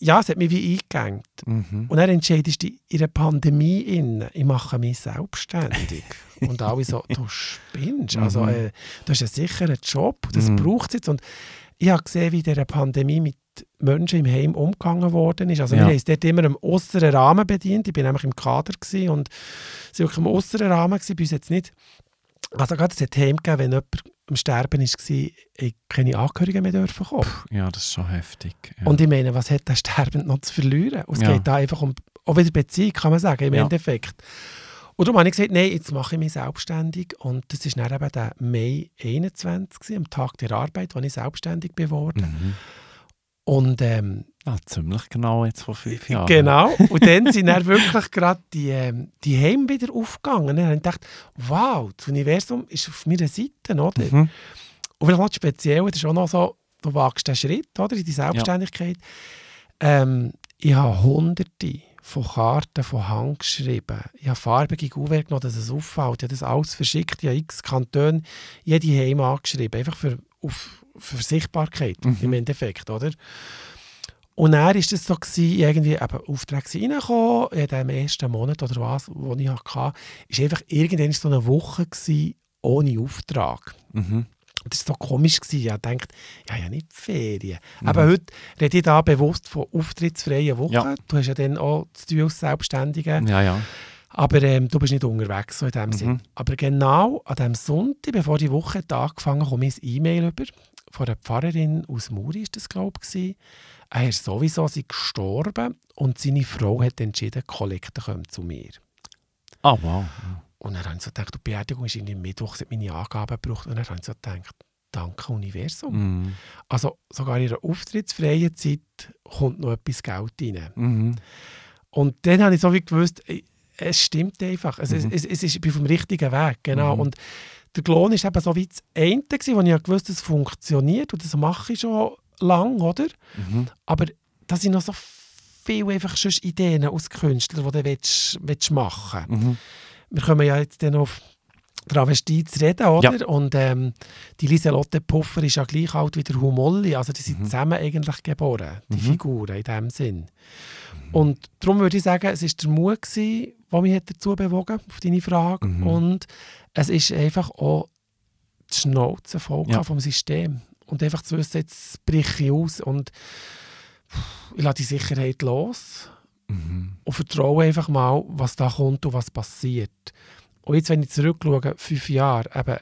ja, es hat mich wie eingegangen. Und dann entscheidest du in einer Pandemie, ich mache mich selbstständig. Und alle so, du spinnst. Also, du hast einen sicheren Job, das braucht es jetzt. Und ich habe gesehen, wie in dieser Pandemie mit Menschen im Heim umgegangen worden ist. Also wir haben es dort immer im äußeren Rahmen bedient. Ich war nämlich im Kader und es war wirklich im äußeren Rahmen. Bei uns jetzt nicht. Also gerade es hat Heim gegeben, wenn jemand am Sterben war, ich keine Angehörigen mehr dürfen kommen. Ja, das ist schon heftig. Ja. Und ich meine, was hat der Sterbende noch zu verlieren? Und es geht da einfach um, auch wieder Beziehung, kann man sagen, im Endeffekt. Und darum habe ich gesagt, nein, jetzt mache ich mich selbstständig. Und das war dann eben der Mai 21, am Tag der Arbeit, als ich selbstständig geworden. Und ziemlich genau jetzt vor 5 Jahren. Genau. Und dann sind dann wirklich gerade die Heime wieder aufgegangen. Dann habe ich gedacht, wow, das Universum ist auf meiner Seite, oder? Und vielleicht noch speziell, das ist auch noch so, du wagst den Schritt, oder, in die Selbstständigkeit. Ich habe Hunderte von Karten von Hand geschrieben. Ich habe farbige Kuvert genommen, dass es auffällt. Ich habe das alles verschickt. Ich habe x Kantone, jede Heim angeschrieben. Einfach für Sichtbarkeit im Endeffekt, oder? Und dann war es so, irgendwie Aufträge reingekommen, in dem ersten Monat oder was, den ich hatte, war einfach irgendwann so eine Woche ohne Auftrag. Das war so komisch. Ich dachte, ja nicht Ferien. Aber heute rede ich da bewusst von auftrittsfreien Wochen. Ja. Du hast ja dann auch zu tun als Selbstständige. Ja. Aber du bist nicht unterwegs, so in dem Sinn. Aber genau an diesem Sonntag, bevor die Woche angefangen hat, komme ich ein E-Mail über von einer Pfarrerin aus Muri, ist das, glaube ich. Er ist sowieso gestorben und seine Frau hat entschieden, die Kollekte kommen zu mir. Ah, wow. Und dann habe ich so gedacht, die Beerdigung ist irgendwie Mittwoch, sie hat meine Angaben gebraucht. Und dann habe ich so gedacht, danke Universum. Also sogar in einer auftrittsfreien Zeit kommt noch etwas Geld rein. Und dann habe ich so wie gewusst, es stimmt einfach. Es ist, ich bin auf dem richtigen Weg. Genau. Und der Lohn war eben so wie das eine, wo ich wusste, es funktioniert. Und das mache ich schon lange, oder? Aber da sind noch so viele einfach schon Ideen aus Künstlern, die du machen willst. Wir kommen ja jetzt dann auf Travestie zu reden, oder? Ja. Und die Lieselotte Puffer ist ja gleich alt wie der Humolli. Also die sind zusammen eigentlich geboren, die Figuren in dem Sinn. Und darum würde ich sagen, es war der Mut, der mich dazu bewogen auf deine Frage. Und es ist einfach auch die Schnauze voll vom System. Und einfach zu wissen, jetzt breche ich aus und ich lasse die Sicherheit los und vertraue einfach mal, was da kommt und was passiert. Und jetzt, wenn ich zurückschaue, 5 Jahre,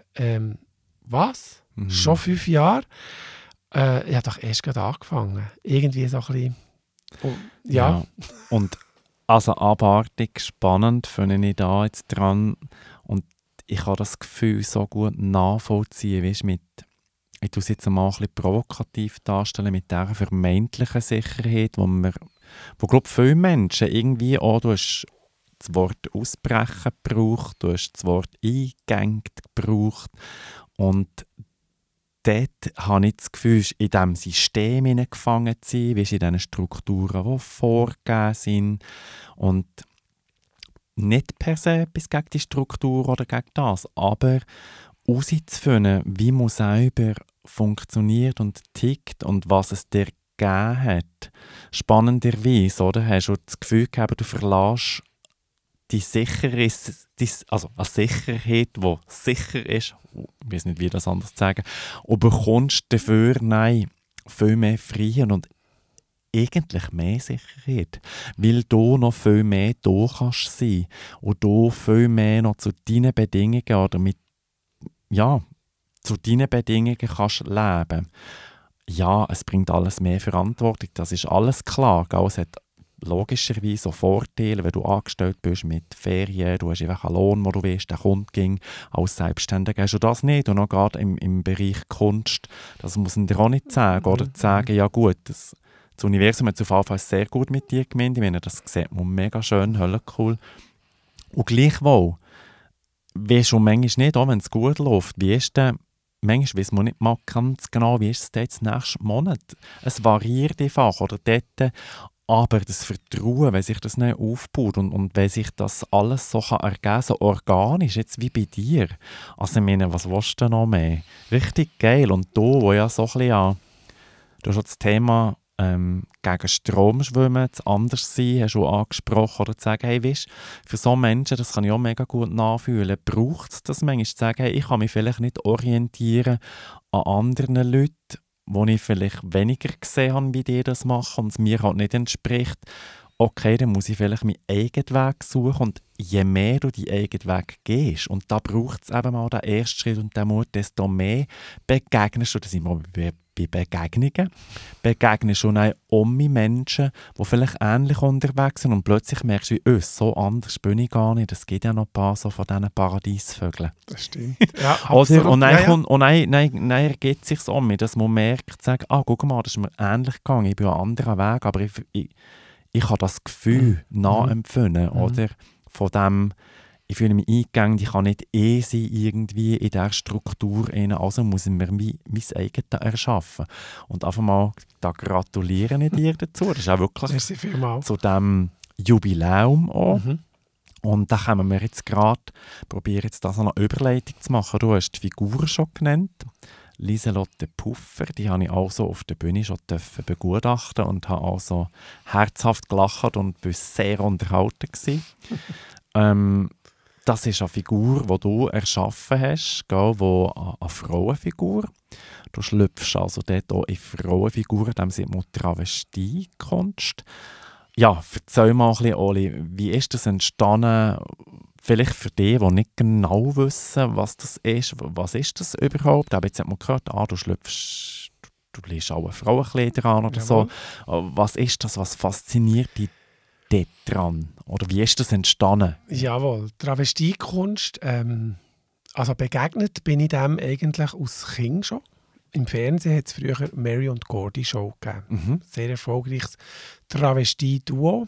was? Schon 5 Jahre? Ich habe doch erst gerade angefangen. Irgendwie so ein bisschen. Ja. Und also abartig spannend finde ich da jetzt dran. Und ich kann das Gefühl so gut nachvollziehen, weißt, ich tue es jetzt mal ein bisschen provokativ darstellen, mit dieser vermeintlichen Sicherheit, wo glaube viele Menschen irgendwie auch, du hast das Wort «ausbrechen» gebraucht, du hast das Wort «eingegangen» gebraucht und dort habe ich das Gefühl, in diesem System hineingefangen zu sein, wie in diesen Strukturen, die vorgegeben sind und nicht per se etwas gegen die Struktur oder gegen das, aber herauszufinden, wie man selber funktioniert und tickt und was es dir gegeben hat. Spannenderweise, oder? Hast du das Gefühl gehabt, du verlässt die Sicherheit, also eine Sicherheit, die sicher ist, ich weiß nicht, wie das anders zu sagen, und bekommst dafür viel mehr Freiheit und eigentlich mehr Sicherheit, weil du noch viel mehr da kannst sein und du viel mehr noch zu deinen Bedingungen oder zu deinen Bedingungen kannst leben. Ja, es bringt alles mehr Verantwortung, das ist alles klar. Es hat logischerweise auch Vorteile, wenn du angestellt bist mit Ferien, du hast einfach einen Lohn, wo du weißt, der Kunde ging. Als Selbstständiger hast du das nicht. Und auch gerade im Bereich Kunst, das muss man dir auch nicht sagen. Oder sagen, ja gut, das Universum hat auf jeden Fall sehr gut mit dir gemeint. Ich meine, das sieht man mega schön, cool. Und gleichwohl, weisst du manchmal nicht, auch wenn es gut läuft, wie ist denn, manchmal weiss man nicht mal ganz genau, wie ist es jetzt nächsten Monat. Es variiert einfach, oder dort, aber das Vertrauen, wenn sich das nicht aufbaut und wenn sich das alles so ergeben kann, so organisch, jetzt wie bei dir. Also ich meine, was willst du noch mehr? Richtig geil. Und du, wo ja so ein bisschen du hast das Thema gegen Strom schwimmen, zu anders sein, hast du auch angesprochen, oder zu sagen, hey, weißt, für so Menschen, das kann ich auch mega gut nachfühlen, braucht es das manchmal zu sagen, hey, ich kann mich vielleicht nicht orientieren an anderen Leuten, wo ich vielleicht weniger gesehen habe, wie die das machen und es mir halt nicht entspricht. Okay, dann muss ich vielleicht meinen eigenen Weg suchen und je mehr du deinen eigenen Weg gehst, und da braucht es eben mal den ersten Schritt und den Mut, desto mehr begegnest du, da sind wir bei Begegnungen, begegnest du auch Menschen, die vielleicht ähnlich unterwegs sind und plötzlich merkst du, so anders bin ich gar nicht. Es gibt ja noch ein paar so von diesen Paradiesvögeln. Das stimmt. Ja, Oder, und dann, ja, ja. und dann ergibt es sich so mit, dass man merkt, sagt, guck mal, das ist mir ähnlich gegangen, ich bin einen anderen Weg, aber ich habe das Gefühl nachempfinden, oder? Von dem, ich fühle mich eingegangen, ich kann nicht sein irgendwie in dieser Struktur, also muss ich mir mein eigenes erschaffen. Und einfach mal, da gratuliere ich dir dazu. Das ist auch wirklich zu diesem Jubiläum auch. Und da können wir jetzt gerade probieren, jetzt das eine Überleitung zu machen. Du hast die Figur schon genannt. Lieselotte Puffer, die habe ich also auf der Bühne schon begutachten und habe also herzhaft gelacht und war sehr unterhalten gewesen. Das ist eine Figur, die du erschaffen hast, eine Frauenfigur. Du schlüpfst also dort auch in Frauenfiguren, in dem Sinne Travestiekunst. Ja, erzähl mal ein bisschen, Oli, wie ist das entstanden? Vielleicht für die nicht genau wissen, was das ist. Was ist das überhaupt? Aber jetzt hat man gehört, du schlüpfst, du legst auch Frauenkleider an oder so. Was ist das? Was fasziniert dich dort dran? Oder wie ist das entstanden? Jawohl, Travestiekunst. Also begegnet bin ich dem eigentlich als Kind schon. Im Fernsehen hat es früher Mary und Gordy Show gegeben. Sehr erfolgreiches Travestie-Duo.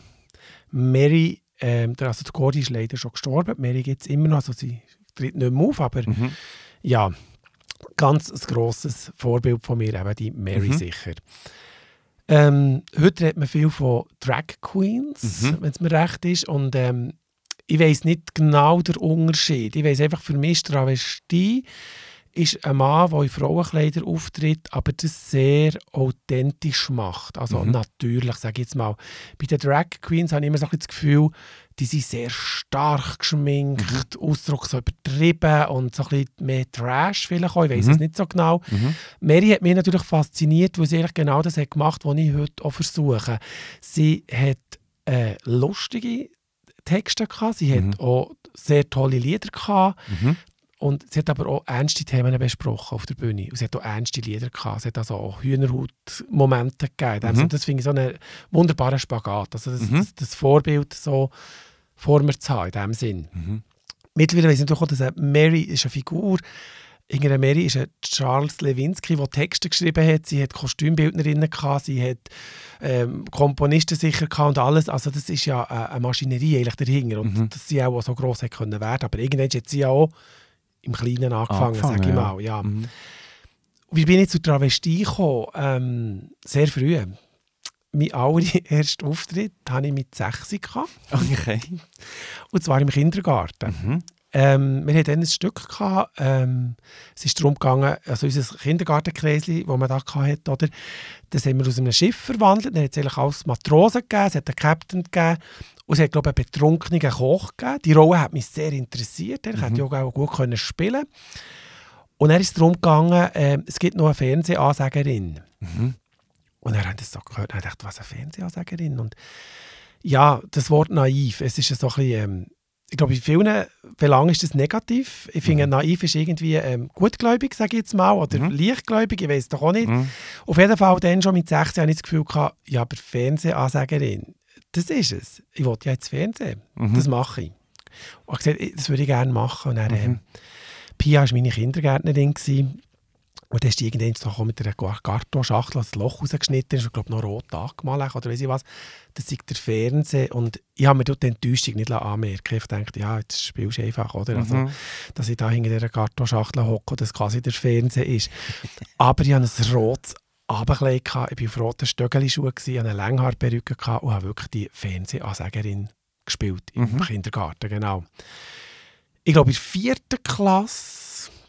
Mary, also Gordy ist leider schon gestorben. Mary gibt es immer noch, also sie tritt nicht mehr auf, aber ja, ganz ein grosses Vorbild von mir, eben die Mary sicher. Heute redet man viel von Drag Queens, wenn es mir recht ist. Und ich weiss nicht genau den Unterschied. Ich weiss einfach, für mich ist Travestie ist ein Mann, der in Frauenkleider auftritt, aber das sehr authentisch macht. Also natürlich, sage ich jetzt mal. Bei den Drag Queens habe ich immer so ein bisschen das Gefühl, die sind sehr stark geschminkt, Ausdruck so übertrieben und so ein bisschen mehr Trash vielleicht auch. Ich weiss es nicht so genau. Mary hat mich natürlich fasziniert, weil sie eigentlich genau das hat gemacht, was ich heute auch versuche. Sie hat lustige Texte gehabt, sie hat auch sehr tolle Lieder gehabt. Und sie hat aber auch ernste Themen besprochen auf der Bühne. Und sie hat auch ernste Lieder gehabt. Sie hat also auch Hühnerhaut-Momente gegeben. Und das finde ich so einen wunderbaren Spagat. Also das Vorbild so vor mir zu haben, in diesem Sinn. Mittlerweile weiss ich natürlich auch, dass Mary ist eine Figur. Irgendeine Mary ist ein Charles Lewinsky, der Texte geschrieben hat. Sie hat Kostümbildnerinnen gehabt, sie hat Komponisten sicher gehabt und alles. Also das ist ja eine Maschinerie eigentlich dahinter. Und dass sie auch so gross hätte werden können. Aber irgendwann hat sie ja auch im Kleinen angefangen, sage ich mal. Ja. Wie bin ich zu Travestie gekommen? Sehr früh. Mein allererster Auftritt hatte ich mit 6 gehabt. Okay. Und zwar im Kindergarten. Wir hatten dann ein Stück gehabt, es ist darum gegangen, also unser Kindergartenkreisli, das man da hatte, oder, das haben wir aus einem Schiff verwandelt. Dann hat es eigentlich alles Matrosen gegeben, es hat einen Captain gegeben und es hat, glaube ich, einen betrunkenen Koch gegeben. Die Rolle hat mich sehr interessiert, ich hätte ja auch gut spielen. Und dann ist es darum gegangen, es gibt noch eine Fernsehansagerin. Und dann haben das so gehört und ich dachte, was, eine Fernsehansagerin? Und ja, das Wort naiv, es ist so ein bisschen, ich glaube, in vielen Belangen ist das negativ. Ich finde, naiv ist irgendwie gutgläubig, sage ich jetzt mal, oder leichtgläubig, ich weiß doch auch nicht. Auf jeden Fall dann schon mit 16 habe ich das Gefühl gehabt, ja, aber Fernsehansagerin, das ist es. Ich wollte ja jetzt Fernsehen, das mache ich. Und ich habe gesagt, das würde ich gerne machen. Und dann, Pia war meine Kindergärtnerin gewesen. Und dann ist die irgendwann so mit einer Kartonschachtel das Loch rausgeschnitten und glaube noch rot angemalt oder weiss ich was. Das ist der Fernseher. Und ich habe mir dort die Enttäuschung nicht anmerken. Ich dachte, ja, jetzt spielst du einfach, oder? Also, dass ich da hinter dieser Kartonschachtel hocke und das quasi der Fernseher ist. Aber ich hatte ein rotes Abendkleid, ich war auf roten Stöckelschuhen, hatte eine Länghaarperücke und habe wirklich die Fernsehansagerin gespielt im Kindergarten, genau. Ich glaube, in der 4. Klasse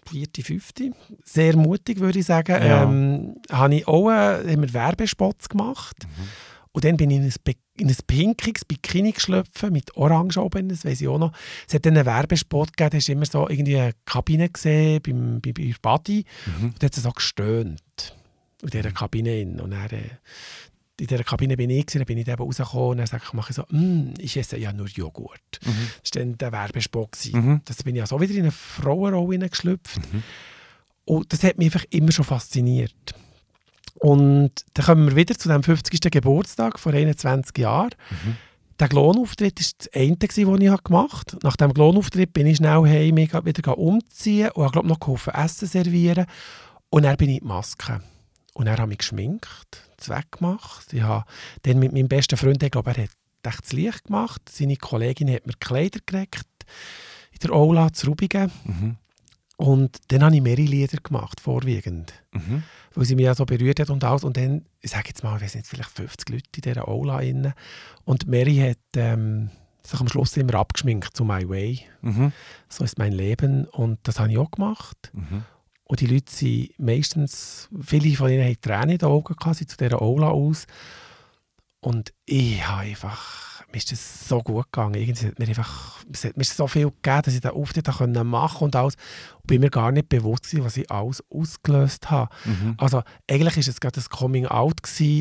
4., 5. Sehr mutig, würde ich sagen. Ja. Haben wir Werbespots gemacht. Und dann bin ich in ein pinkiges Bikini geschlüpft mit Orange oben, das weiss ich auch noch. Es hat dann einen Werbespot gegeben, da hast du immer so irgendwie eine Kabine gesehen bei Badi. Und da hat es so gestöhnt. In dieser Kabine. Und dann, in dieser Kabine bin ich, dann bin ich eben rausgekommen und dann sage ich, mache ich so, ich esse ja nur Joghurt. Das war dann der Werbespot. Das bin ich ja so wieder in eine Frauenrolle geschlüpft. Und das hat mich einfach immer schon fasziniert. Und dann kommen wir wieder zu dem 50. Geburtstag vor 21 Jahren. Der Lohnauftritt war das eine, den ich gemacht habe. Nach dem Lohnauftritt bin ich schnell heim, wieder umziehen und habe noch geholfen, Essen servieren. Und dann bin ich in die Maske. Und dann habe ich mich geschminkt, das weggemacht. Ich habe dann mit meinem besten Freund, ich glaube, er hat echt das Licht gemacht. Seine Kollegin hat mir Kleider gekriegt, in der Aula zu Rubigen. Und dann habe ich mehrere Lieder gemacht, vorwiegend. Weil sie mich ja so berührt hat und alles. Und dann, ich sage jetzt mal, wir sind vielleicht 50 Leute in dieser Aula drin. Und Mary hat sich am Schluss immer abgeschminkt zu «My Way». So ist mein Leben. Und das habe ich auch gemacht. Und die Leute sind meistens, viele von ihnen hatten Tränen in den Augen, sind zu dieser Aula aus. Und ich habe einfach, mir ist das so gut gegangen. Irgendwie es hat mir so viel gegeben, dass ich den Auftritt machen konnte und alles. Und bin mir gar nicht bewusst gewesen, was ich alles ausgelöst habe. Also eigentlich war es gerade ein Coming-out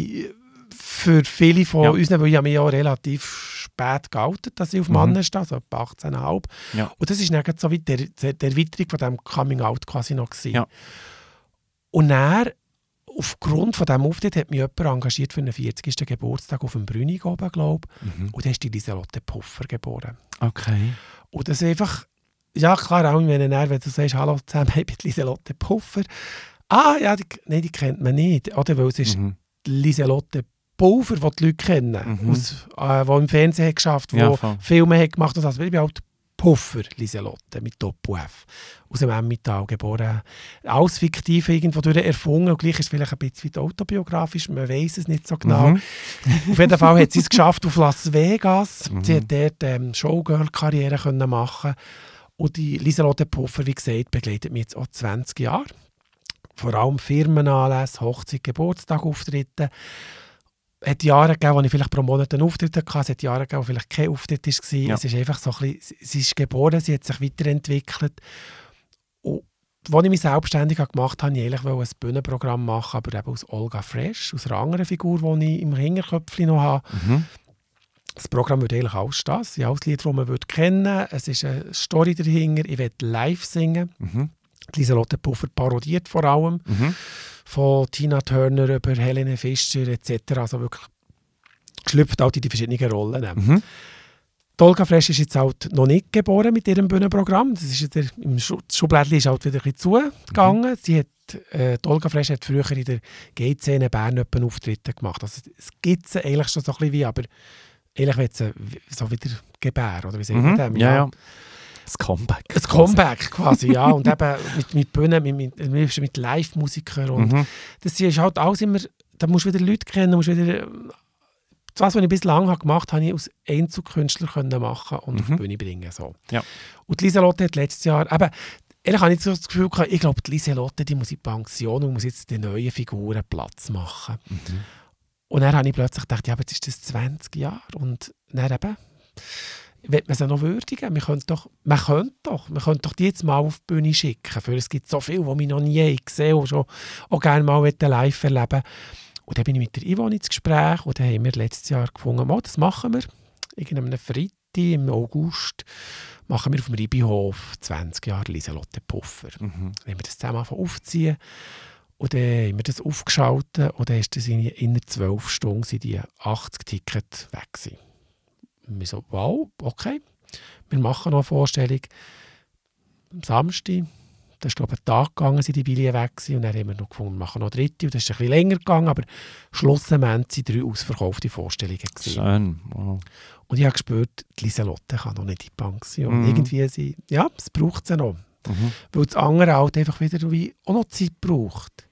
für viele von uns, weil ich mich ja relativ spät geoutet, dass ich auf Mann stehe, also etwa 18,5. Ja. Und das war dann so wie die Erweiterung von diesem Coming-out quasi noch gewesen. Ja. Und dann, aufgrund von diesem Auftritt, hat mich jemand engagiert für einen 40. Geburtstag auf dem Brünig oben, glaube ich. Und da ist die Lieselotte Puffer geboren. Okay. Und das ist einfach, ja klar, auch wenn du sagst, hallo zusammen, ich bin Lieselotte Puffer. Ah, ja, die kennt man nicht. Oder weil es ist Lieselotte Pulver, die die Leute kennen, die im Fernsehen hat geschafft, die Filme hat gemacht und das. Ich bin halt Puffer, Lieselotte, mit Doppel-F. Aus dem Emmental geboren. Alles fiktiv irgendwo durch erfunden. Und gleich ist es vielleicht ein bisschen autobiografisch, man weiß es nicht so genau. Auf jeden Fall hat sie es geschafft auf Las Vegas. Sie hat dort Showgirl-Karriere machen. Und die Lieselotte Puffer, wie gesagt, begleitet mich jetzt auch 20 Jahre. Vor allem Firmenanlässe, Hochzeit, Geburtstag, Auftritte. Es hat Jahre gegeben, wo ich vielleicht pro Monat einen Auftritt hatte. Es hat Jahre gegeben, wo vielleicht kein Auftritt war. Ja. Es ist einfach so ein bisschen, sie ist geboren, sie hat sich weiterentwickelt. Und als ich mich selbstständig gemacht habe, wollte ich eigentlich ein Bühnenprogramm machen, aber eben aus Olga Fresh, aus einer anderen Figur, die ich im Hinterköpfchen noch habe. Das Programm würde eigentlich alles das. Ja, alles Lieder, die man kennen würde. Es ist eine Story dahinter. Ich will live singen. Lieselotte Puffer parodiert vor allem. Von Tina Turner über Helene Fischer etc. Also wirklich schlüpft halt in die verschiedenen Rollen. Olga Fresh ist jetzt halt noch nicht geboren mit ihrem Bühnenprogramm. Das ist im Schublädchen ist halt wieder ein bisschen zugegangen. Olga Fresh hat früher in der Gay-Szene Bern Auftritte gemacht. Also es gibt sie eigentlich schon so ein bisschen wie, aber eigentlich wird sie so wieder gebären. Oder wie sagt man das? Ja. Das Comeback. Ein Comeback quasi, ja. Und eben mit Bühnen, mit Live-Musikern. Und das ist halt alles immer, da musst du wieder Leute kennen, musst wieder... Das, was ich bislang gemacht habe, habe ich als Einzelkünstler machen und auf die Bühne bringen. So. Ja. Und Lieselotte hat letztes Jahr... Ehrlich habe ich so das Gefühl gehabt, ich glaube, die Lieselotte, die muss in Pension und muss jetzt den neuen Figuren Platz machen. Und dann habe ich plötzlich gedacht, ja, aber jetzt ist das 20 Jahre. Und dann eben... Will man sie noch würdigen? Man könnte doch die jetzt mal auf die Bühne schicken. Für es gibt so viele, die mich noch nie gesehen und schon auch gerne mal live erleben. Und dann bin ich mit der Yvonne ins Gespräch und dann haben wir letztes Jahr gefunden, das machen wir. Irgendeinem Freitag im August machen wir auf dem Ribihof 20 Jahre Lieselotte Puffer. Dann haben wir das zusammen aufziehen und dann haben wir das aufgeschaltet und dann ist das in 12 Stunden die 80 Tickets weg gewesen. Und wir so, wow, okay. Wir machen noch eine Vorstellung am Samstag. Da ist, glaube ich, ein Tag gegangen, sind die Billionen weg gewesen. Und dann haben wir noch gefunden, wir machen noch eine dritte. Und das ist ein bisschen länger gegangen, aber schlussendlich waren 3 ausverkaufte Vorstellungen gewesen. Schön, wow. Und ich habe gespürt, die Lieselotte kann noch nicht in die Pension. Irgendwie es braucht sie noch. Weil das andere halt einfach wieder auch noch Zeit braucht.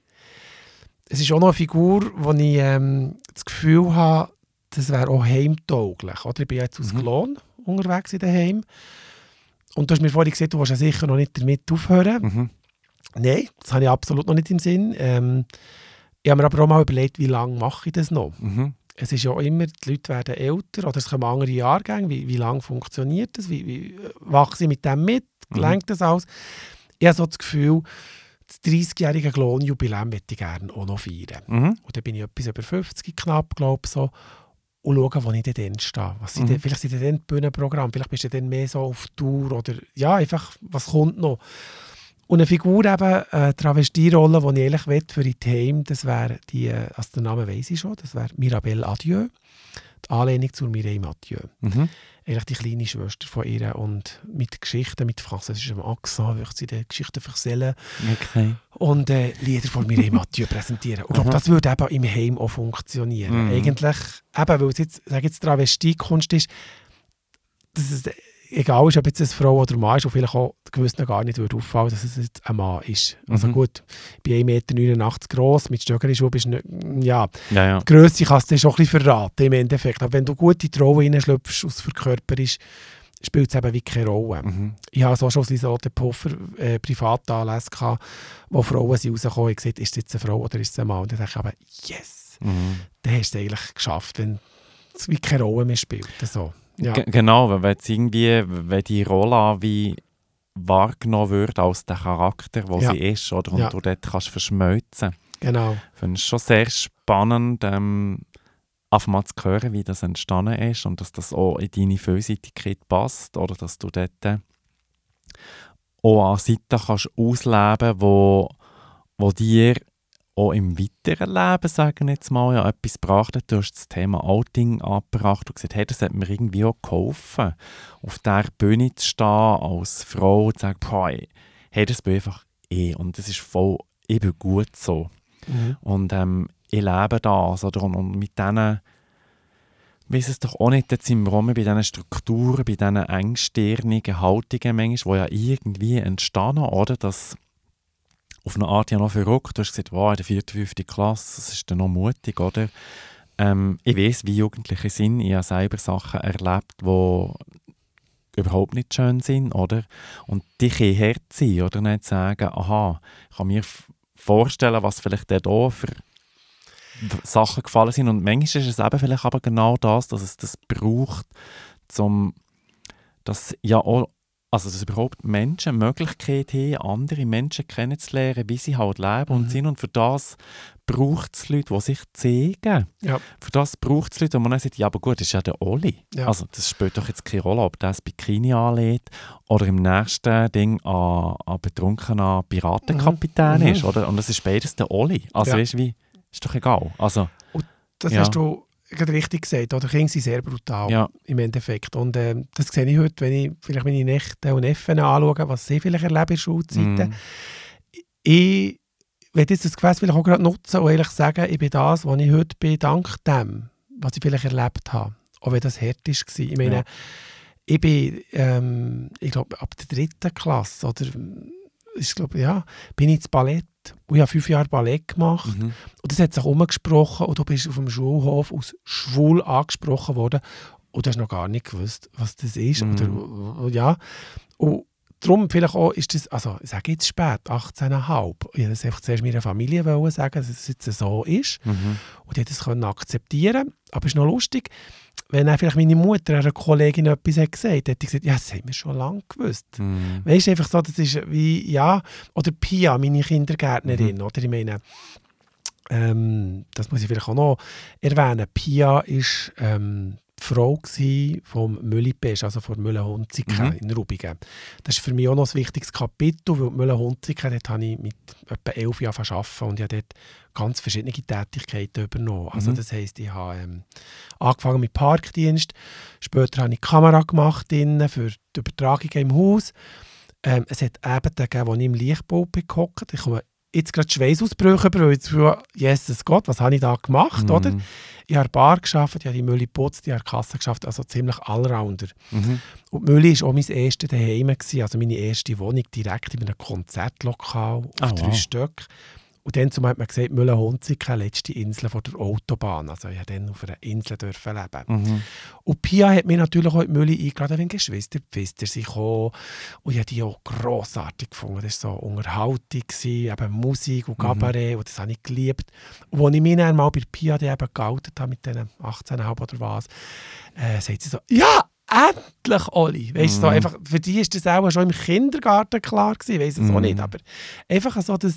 Es ist auch noch eine Figur, wo ich das Gefühl habe, das wäre auch heimtauglich. Oder? Ich bin jetzt aus Glon unterwegs in den Heim. Und du hast mir vorhin gesagt, du willst ja sicher noch nicht damit aufhören. Nein, das habe ich absolut noch nicht im Sinn. Ich habe mir aber auch mal überlegt, wie lange mache ich das noch? Mhm. Es ist ja immer, die Leute werden älter oder es kommen andere Jahrgänge. Wie lange funktioniert das? Wie wachse ich mit dem mit? Gelenkt das alles? Ich habe so das Gefühl, das 30-jährige Glonjubiläum möchte ich gerne auch noch feiern. Mhm. Und dann bin ich etwas über 50 knapp, glaube ich, so. Und schauen, wo ich dann stehe. Vielleicht sind dann die Bühnenprogramme, vielleicht bist du dann mehr so auf Tour oder ja, einfach, was kommt noch. Und eine Figur, eben eine Travestierolle, die ich eigentlich will für die Themen, das wäre die, also den Namen weiss ich schon, das wäre Mirabelle Adieu. Die Anlehnung zu Mireille Mathieu. Mhm. Eigentlich die kleine Schwester von ihr und mit Geschichten, mit französischem Akzent, würde sie die Geschichten erzählen Okay. und Lieder von Mireille Mathieu präsentieren. Und ich glaube, das würde eben im Heim auch funktionieren. Eigentlich, eben, weil es jetzt Travestiekunst ist, dass es egal ist, ob jetzt eine Frau oder ein Mann ist, und vielleicht auch gewissen gar nicht würde auffallen, dass es jetzt ein Mann ist. Also gut, ich bin 1,89 Meter gross, mit Stöckelschuhen bist du nicht, ja. Ja. Die Grösse kannst du dir schon ein bisschen verraten im Endeffekt. Aber wenn du gut in die Rolle reinschlüpfst, aus verkörperst, spielt es eben wie keine Rolle. Ich habe so schon so den Puffer Privatanlässe gehabt, wo Frauen sind rausgekommen und gesagt, ist es jetzt eine Frau oder ist es ein Mann? Und dann dachte ich aber, yes, dann hast du es eigentlich geschafft, wenn es wie keine Rolle mehr spielt. So. Ja. Genau, wenn die Rolle wie wahrgenommen wird als der Charakter, der sie ist, oder? Und du dort kannst verschmelzen. Genau. Ich finde es schon sehr spannend, einfach mal zu hören, wie das entstanden ist und dass das auch in deine Vielseitigkeit passt, oder dass du dort auch an Seiten kannst ausleben, wo dir auch im weiteren Leben, sagen wir jetzt mal, ja, etwas gebracht hat. Du hast das Thema Outing angebracht und gesagt, hey, das hat mir irgendwie auch geholfen, auf dieser Bühne zu stehen als Frau und zu sagen, hey, das bin einfach ich und das ist voll eben gut so. Und ich lebe das, oder? Und mit diesen, weiss es doch auch nicht, jetzt sind wir rum bei diesen Strukturen, bei diesen engstirnigen Haltungen manchmal, die ja irgendwie entstehen, oder? Das auf eine Art ja noch verrückt. Du hast gesagt, wow, in der 4., 5. Klasse, das ist dann noch mutig, oder? Ich weiss, wie Jugendliche sind. Ich habe selber Sachen erlebt, die überhaupt nicht schön sind, oder? Und die können hart sein, oder? Nicht sagen, aha, ich kann mir vorstellen, was vielleicht da für Sachen gefallen sind. Und manchmal ist es eben vielleicht aber genau das, dass es das braucht, dass ja auch, also dass überhaupt Menschen die Möglichkeit haben, andere Menschen kennenzulernen, wie sie halt leben und sind. Und für das braucht es Leute, die sich zeigen. Ja. Für das braucht es Leute, die man dann sagt, ja, aber gut, das ist ja der Oli. Ja. Also das spielt doch jetzt keine Rolle, ob der das Bikini anlegt oder im nächsten Ding ein betrunkener Piratenkapitän ist. Oder? Und das ist beides der Oli. Also weißt du, wie, ist doch egal. Also, und das hast du richtig gesagt, oder? Kinder sind sehr brutal im Endeffekt. Und das sehe ich heute, wenn ich vielleicht meine Nächte und Neffen anschaue, was sie vielleicht erleben in der Schulzeit. Ich werde jetzt das Gefäß vielleicht auch gerade nutzen und ehrlich sagen, ich bin das, was ich heute bin, dank dem, was ich vielleicht erlebt habe. Auch wenn das hart war. Ich meine, ich bin, ich glaube, ab der 3. Klasse, oder ich glaube, bin ich ins Ballett. Und ich habe 5 Jahre Ballett gemacht. Und das hat sich umgesprochen und du bist auf dem Schulhof als schwul angesprochen worden und du hast noch gar nicht gewusst, was das ist. Oder, und darum vielleicht auch ist das, also ich sage jetzt spät, 18,5. Ich wollte das einfach zuerst meiner Familie sagen, dass es jetzt so ist. Und die das können akzeptieren. Aber es ist noch lustig, wenn dann vielleicht meine Mutter einer Kollegin etwas hat gesagt hat, die gesagt, ja, das haben wir schon lange gewusst. Weißt du, einfach so, das ist wie, oder Pia, meine Kindergärtnerin, oder? Ich meine, das muss ich vielleicht auch noch erwähnen. Pia war die Frau vom Müllipesch, also von Müller-Hunziken in Rubigen. Das ist für mich auch noch ein wichtiges Kapitel, weil Müller-Hunziken, dort habe ich mit etwa 11 Jahren gearbeitet und ich habe dort ganz verschiedene Tätigkeiten übernommen. Also das heisst, ich habe angefangen mit Parkdienst, später habe ich die Kamera gemacht für die Übertragung im Haus. Es hat eben gegeben, wo ich im Lichtbau gehockt. Ich komme jetzt gerade Schweißausbrüche, weil ich Jesus Gott, was habe ich da gemacht, oder? Ich habe in der Bar gearbeitet, ich habe die Mühle geputzt, ich habe die Kasse geschafft, also ziemlich Allrounder. Und die Mühle war auch mein erstes Zuhause, also meine erste Wohnung direkt in einem Konzertlokal auf 3 Stück. Und dann hat man gesagt, Mühlenhund sei keine letzte Insel vor der Autobahn. Also ich durfte dann auf einer Insel leben. Mhm. Und Pia hat mich natürlich auch in die Mühle eingeladen, wenn Geschwister Pfister sind gekommen. Und ich habe die auch grossartig gefunden. Das war so Unterhaltung, eben Musik und Kabarett. Und das habe ich geliebt. Und als ich mich dann mal bei Pia eben geoutet habe, mit diesen 18,5 oder was, sagt sie so, ja, endlich, Oli. Weißt, so einfach, für die war das auch schon im Kindergarten klar gewesen, weiss es auch nicht. Aber einfach so, dass,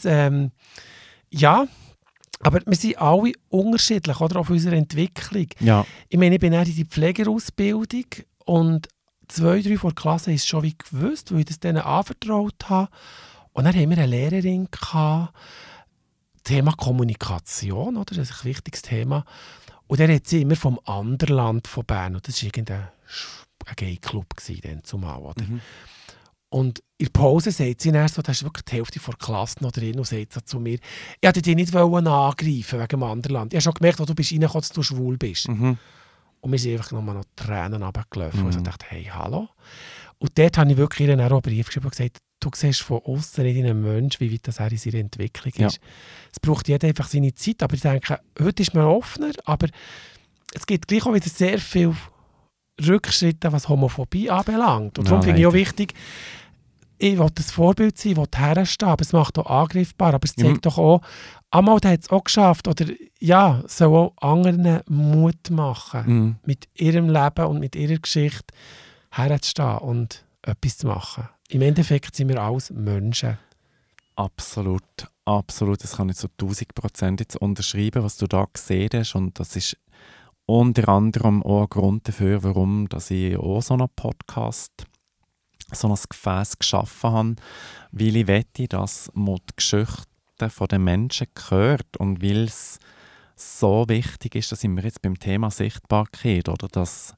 ja, aber wir sind alle unterschiedlich, oder, auf unserer Entwicklung. Ja. Ich meine, ich bin dann in die Pflegerausbildung und 2, 3 vor der Klasse haben es schon wie gewusst, weil ich das denen anvertraut habe. Und dann haben wir eine Lehrerin gehabt, Thema Kommunikation, oder? Das ist ein wichtiges Thema. Und dann hat sie immer vom Anderland von Bern, und das war irgendein Gay-Club dann zumal, oder? Und in der Pause sagt sie dann so, das ist wirklich die Hälfte der Klasse noch drin, und sagt so zu mir, ich wollte dich nicht angreifen wegen dem Anderland. Ich habe schon gemerkt, als du bist reingekommen, dass du schwul bist. Und wir sind einfach nur noch Tränen runtergelaufen. Und ich dachte, hey, hallo? Und dort habe ich wirklich ihr auch einen Brief geschrieben und gesagt, du siehst von außen nicht in einem Menschen, wie weit das er in seiner Entwicklung ist. Es braucht jeder einfach seine Zeit, aber ich denke, heute ist man offener, aber es gibt gleich auch wieder sehr viel Rückschritte, was Homophobie anbelangt. Und darum finde ich auch wichtig, ich will das Vorbild sein, ich will herstehen, aber es macht auch angreifbar, aber es zeigt doch auch, einmal hat es auch geschafft, oder ja, soll auch anderen Mut machen, mit ihrem Leben und mit ihrer Geschichte herzustehen und etwas zu machen. Im Endeffekt sind wir alles Menschen. Absolut, absolut. Das kann ich zu 1000% jetzt unterschreiben, was du da gesehen hast. Und das ist unter anderem auch ein Grund dafür, warum dass ich auch so einen Podcast, so ein Gefäß geschaffen habe, weil ich wette, dass man die Geschichten der Menschen hört und weil es so wichtig ist, dass wir jetzt beim Thema Sichtbarkeit, oder dass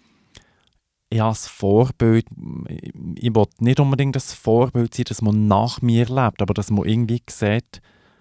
das Vorbild, ich will nicht unbedingt das Vorbild sein, dass man nach mir lebt, aber dass man irgendwie sieht,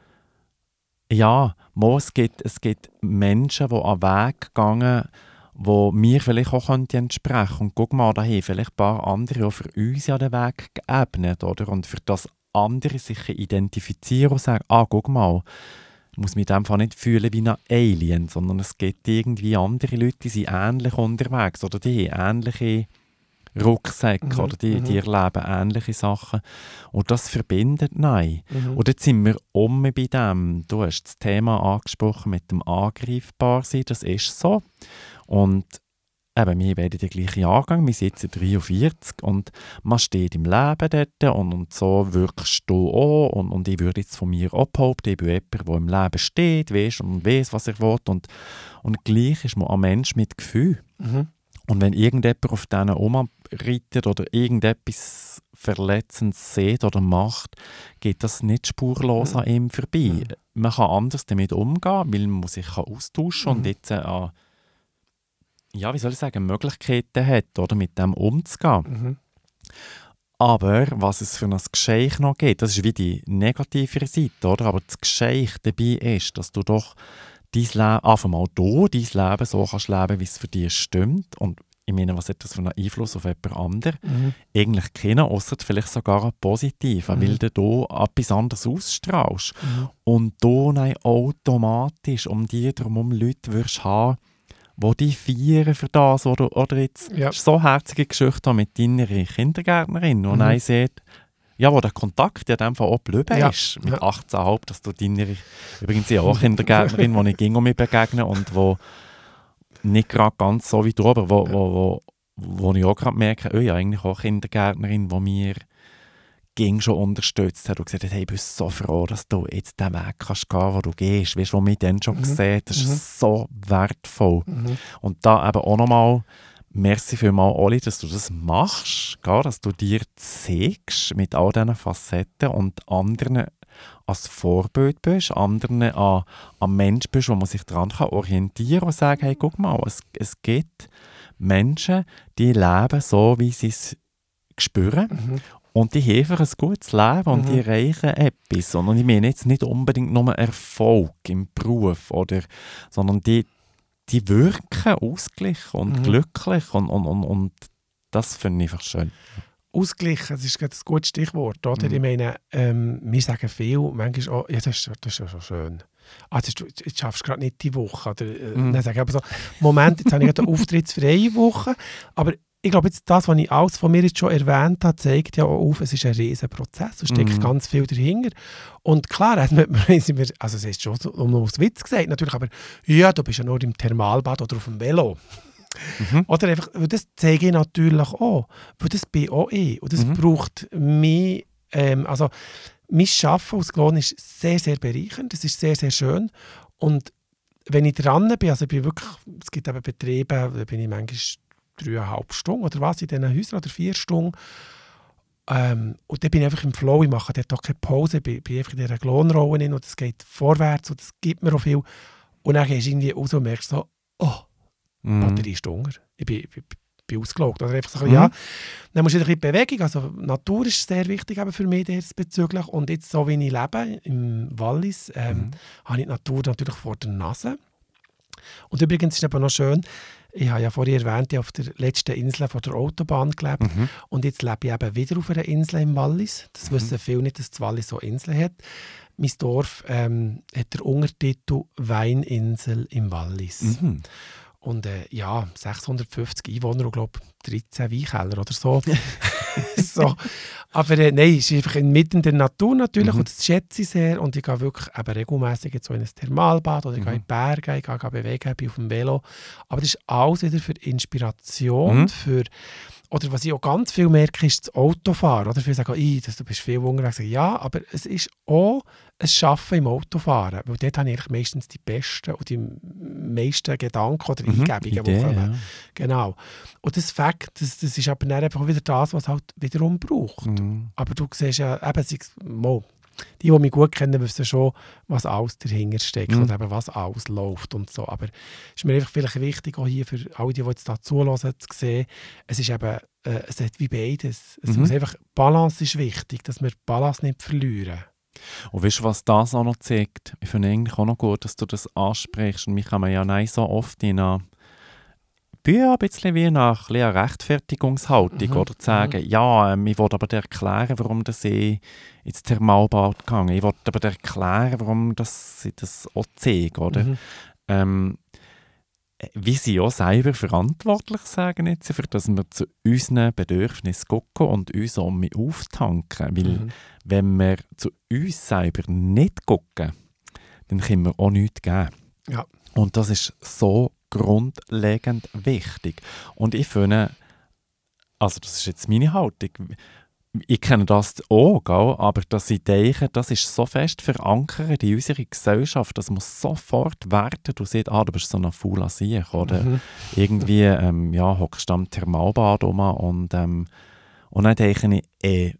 ja, es gibt Menschen, die einen Weg gehen, wo mir vielleicht auch entsprechen könnte. Und guck mal, da haben vielleicht ein paar andere auch für uns ja den Weg geebnet, oder? Und für das andere sich identifizieren und sagen, guck mal, ich muss mich in dem Fall nicht fühlen wie ein Alien, sondern es gibt irgendwie andere Leute, die sind ähnlich unterwegs oder die haben ähnliche Rucksäcke oder die erleben ähnliche Sachen. Und das verbindet, nein. Und jetzt sind wir bei dem. Du hast das Thema angesprochen mit dem Angreifbarsein, das ist so. Und eben, wir werden den gleichen Jahrgang, wir sitzen 43 und man steht im Leben dort und so wirkst du auch. Und ich würde jetzt von mir abbehaupten, ich bin jemand, der im Leben steht, weiss, was er will. Und gleich ist man ein Mensch mit Gefühl. Und wenn irgendjemand auf denen rumreitet oder irgendetwas Verletzendes sieht oder macht, geht das nicht spurlos an ihm vorbei. Man kann anders damit umgehen, weil man sich austauschen kann und jetzt Möglichkeiten hat, oder, mit dem umzugehen. Aber was es für ein Geschenk noch gibt, das ist wie die negative Seite, oder? Aber das Geschenk dabei ist, dass du doch dein Leben so kannst leben, wie es für dich stimmt. Und ich meine, was hat das für einen Einfluss auf jemand anderen? Eigentlich keinen, ausser vielleicht sogar einen positiven, weil du etwas anderes ausstrahlst. Und du dann automatisch um dich herum Leute wirst haben, die dich feiern für das. Oder jetzt so herzige Geschichte mit deiner Kindergärtnerin, wo dann sieht, ja, wo der Kontakt in dem Fall auch geblieben ist. Mit 18,5, dass du deine, übrigens auch Kindergärtnerin, die ich ging mir begegnen und wo nicht gerade ganz so wie du, aber wo ich auch gerade merke, ja, eigentlich auch Kindergärtnerin, die mir ging schon unterstützt hat und gesagt hat, hey, ich bin so froh, dass du jetzt den Weg kannst gehen, wo du gehst. Weißt du, was mich dann schon gesehen hat, das ist so wertvoll. Und da eben auch nochmal, merci vielmals, Oli, dass du das machst, dass du dir zeigst mit all diesen Facetten und anderen als Vorbild bist, anderen an Mensch bist, wo man sich daran orientieren kann und sagen, hey, guck mal, es gibt Menschen, die leben so, wie sie es spüren. Und die haben einfach ein gutes Leben und die erreichen etwas. Und ich meine jetzt nicht unbedingt nur Erfolg im Beruf, sondern die wirken ausgeglichen und glücklich. Und das finde ich einfach schön. ausgeglichen, das ist gerade ein gutes Stichwort. Oder? Ich meine, wir sagen viel, manchmal auch, ja, das ist ja schon schön. Jetzt schaffst du gerade nicht die Woche. Oder, dann sage ich aber so, Moment, jetzt habe ich gerade eine auftrittsfreie Woche, aber ich glaube, jetzt das, was ich alles von mir jetzt schon erwähnt habe, zeigt ja auch auf, es ist ein riesen Prozess, es steckt ganz viel dahinter. Und klar, also es ist schon so, aus Witz gesagt natürlich, aber ja, du bist ja nur im Thermalbad oder auf dem Velo. Oder einfach, das zeige ich natürlich auch, weil das bin auch ich. Und das braucht mich, also mein Arbeiten als Klon ist sehr, sehr bereichernd, das ist sehr, sehr schön. Und wenn ich dran bin, also ich bin wirklich, es gibt eben Betriebe, da bin ich manchmal 3,5 Stunden oder was, in diesen Häusern oder 4 Stunden. Und dann bin ich einfach im Flow, ich mache dort auch keine Pause, ich bin einfach in dieser Klonrolle und es geht vorwärts und es gibt mir auch viel. Und dann gehst du irgendwie raus und merkst so, die Batterie ist unter. Ich bin ausgelaugt. Oder einfach so, ja. Dann musst du ein bisschen Bewegung, also Natur ist sehr wichtig eben für mich diesbezüglich. Und jetzt, so wie ich lebe, im Wallis, habe ich die Natur natürlich vor der Nase. Und übrigens ist es eben noch schön, ich habe ja vorhin erwähnt, ich habe auf der letzten Insel von der Autobahn gelebt. Und jetzt lebe ich eben wieder auf einer Insel im Wallis. Das wissen viele nicht, dass das Wallis so Inseln hat. Mein Dorf hat den Untertitel «Weininsel im Wallis». Und 650 Einwohner und glaube 13 Weinkeller oder so. So. Aber nein, es ist einfach inmitten der Natur natürlich und das schätze ich sehr. Und ich gehe wirklich eben regelmässig so in ein Thermalbad oder ich gehe in die Berge, ich gehe bewegen, bin auf dem Velo. Aber das ist alles wieder für Inspiration, oder was ich auch ganz viel merke, ist das Autofahren. Oder viele sagen, du bist viel unterwegs. Ja, aber es ist auch ein Schaffen im Autofahren. Weil dort habe ich meistens die besten und die meisten Gedanken oder Eingebungen, die kommen. Ja. Genau. Und das Fakt, das ist aber dann einfach wieder das, was es halt wiederum braucht. Aber du siehst ja, eben, die mich gut kennen, wissen schon, was alles dahinter steckt und eben was alles läuft und so. Aber es ist mir einfach vielleicht wichtig, auch hier für alle, die jetzt da zuhören, zu sehen, es ist eben, es hat wie beides. Es muss einfach, Balance ist wichtig, dass wir die Balance nicht verlieren. Und weißt du, was das auch noch zeigt? Ich finde eigentlich auch noch gut, dass du das ansprichst. Und mich kann man ja nicht so oft in eine ein bisschen wie nach einer Rechtfertigungshaltung, oder zu sagen, ich will aber dir erklären, warum das ins Thermalbad gegangen. Ich will aber dir erklären, warum ich das auch zeige, oder? Wie sie auch selber verantwortlich sagen jetzt, für dass wir zu unseren Bedürfnissen gucken und uns auch mit auftanken. Weil wenn wir zu uns selber nicht gucken, dann können wir auch nichts geben. Ja. Und das ist so grundlegend wichtig. Und ich finde, also das ist jetzt meine Haltung, ich kenne das auch, aber dass ich denke, das ist so fest verankert in unserer Gesellschaft, das muss sofort werden. Du siehst, du bist so ein fauler Sieg, oder irgendwie hockst du am Thermalbad rum und dann denke ich,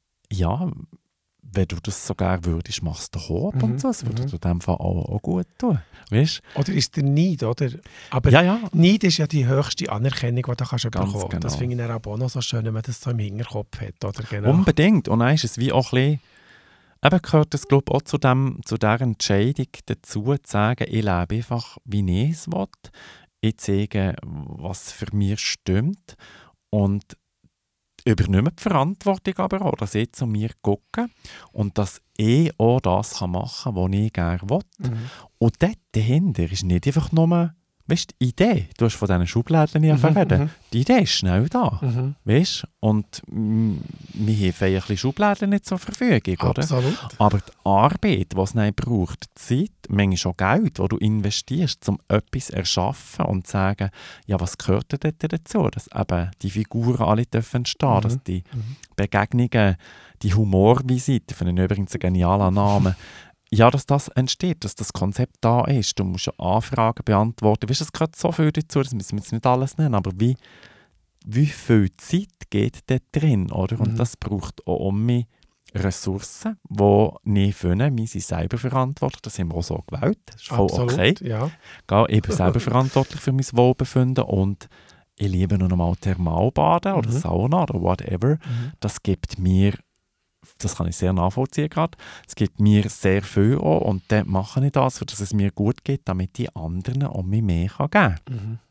wenn du das so gerne würdest, machst du doch ab und so. Das würde dir in dem Fall auch gut tun. Weißt? Oder ist der Neid, oder? Aber Neid ist ja die höchste Anerkennung, die du bekommen kannst. Genau. Das finde ich dann auch noch so schön, wenn man das so im Hinterkopf hat. Oder? Genau. Unbedingt. Und dann ist es wie auch ein bisschen, eben gehört das, glaube ich, auch zu dieser Entscheidung dazu, zu sagen, ich lebe einfach, wie ich es will. Ich zeige, was für mich stimmt. Und übernehme die Verantwortung aber auch, dass ich zu mir gucke und dass ich auch das machen kann, was ich gerne will. Und dort dahinter ist nicht einfach nur, weißt, die Idee. Du hast von diesen Schubladen reden. Die Idee ist schnell da. Weißt? Und wir haben ein bisschen Schubladen nicht zur Verfügung. Oder? Absolut. Aber die Arbeit, die es dann braucht, die Zeit, manchmal auch Geld, das du investierst, um etwas zu erschaffen und zu sagen, ja, was gehört denn dort dazu? Dass eben die Figuren alle dürfen entstehen, dass die Begegnungen, die Humorvisite, finde ich übrigens ein genialer Name, ja, dass das entsteht, dass das Konzept da ist. Du musst Anfragen beantworten. Weißt du, es gehört so viel dazu, das müssen wir jetzt nicht alles nennen, aber wie viel Zeit geht dort drin, oder? Und das braucht auch mehr Ressourcen, die nicht finden. Wir sind selber verantwortlich, das haben wir auch so gewählt. Das ist voll okay. Ja. Ich bin selber verantwortlich für mein Wohlbefinden und ich liebe noch einmal Thermalbaden oder Sauna oder whatever. Das gibt mir, das kann ich sehr nachvollziehen gerade, es gibt mir sehr viel auch und dann mache ich das, für dass es mir gut geht, damit die anderen um mich mehr geben kann.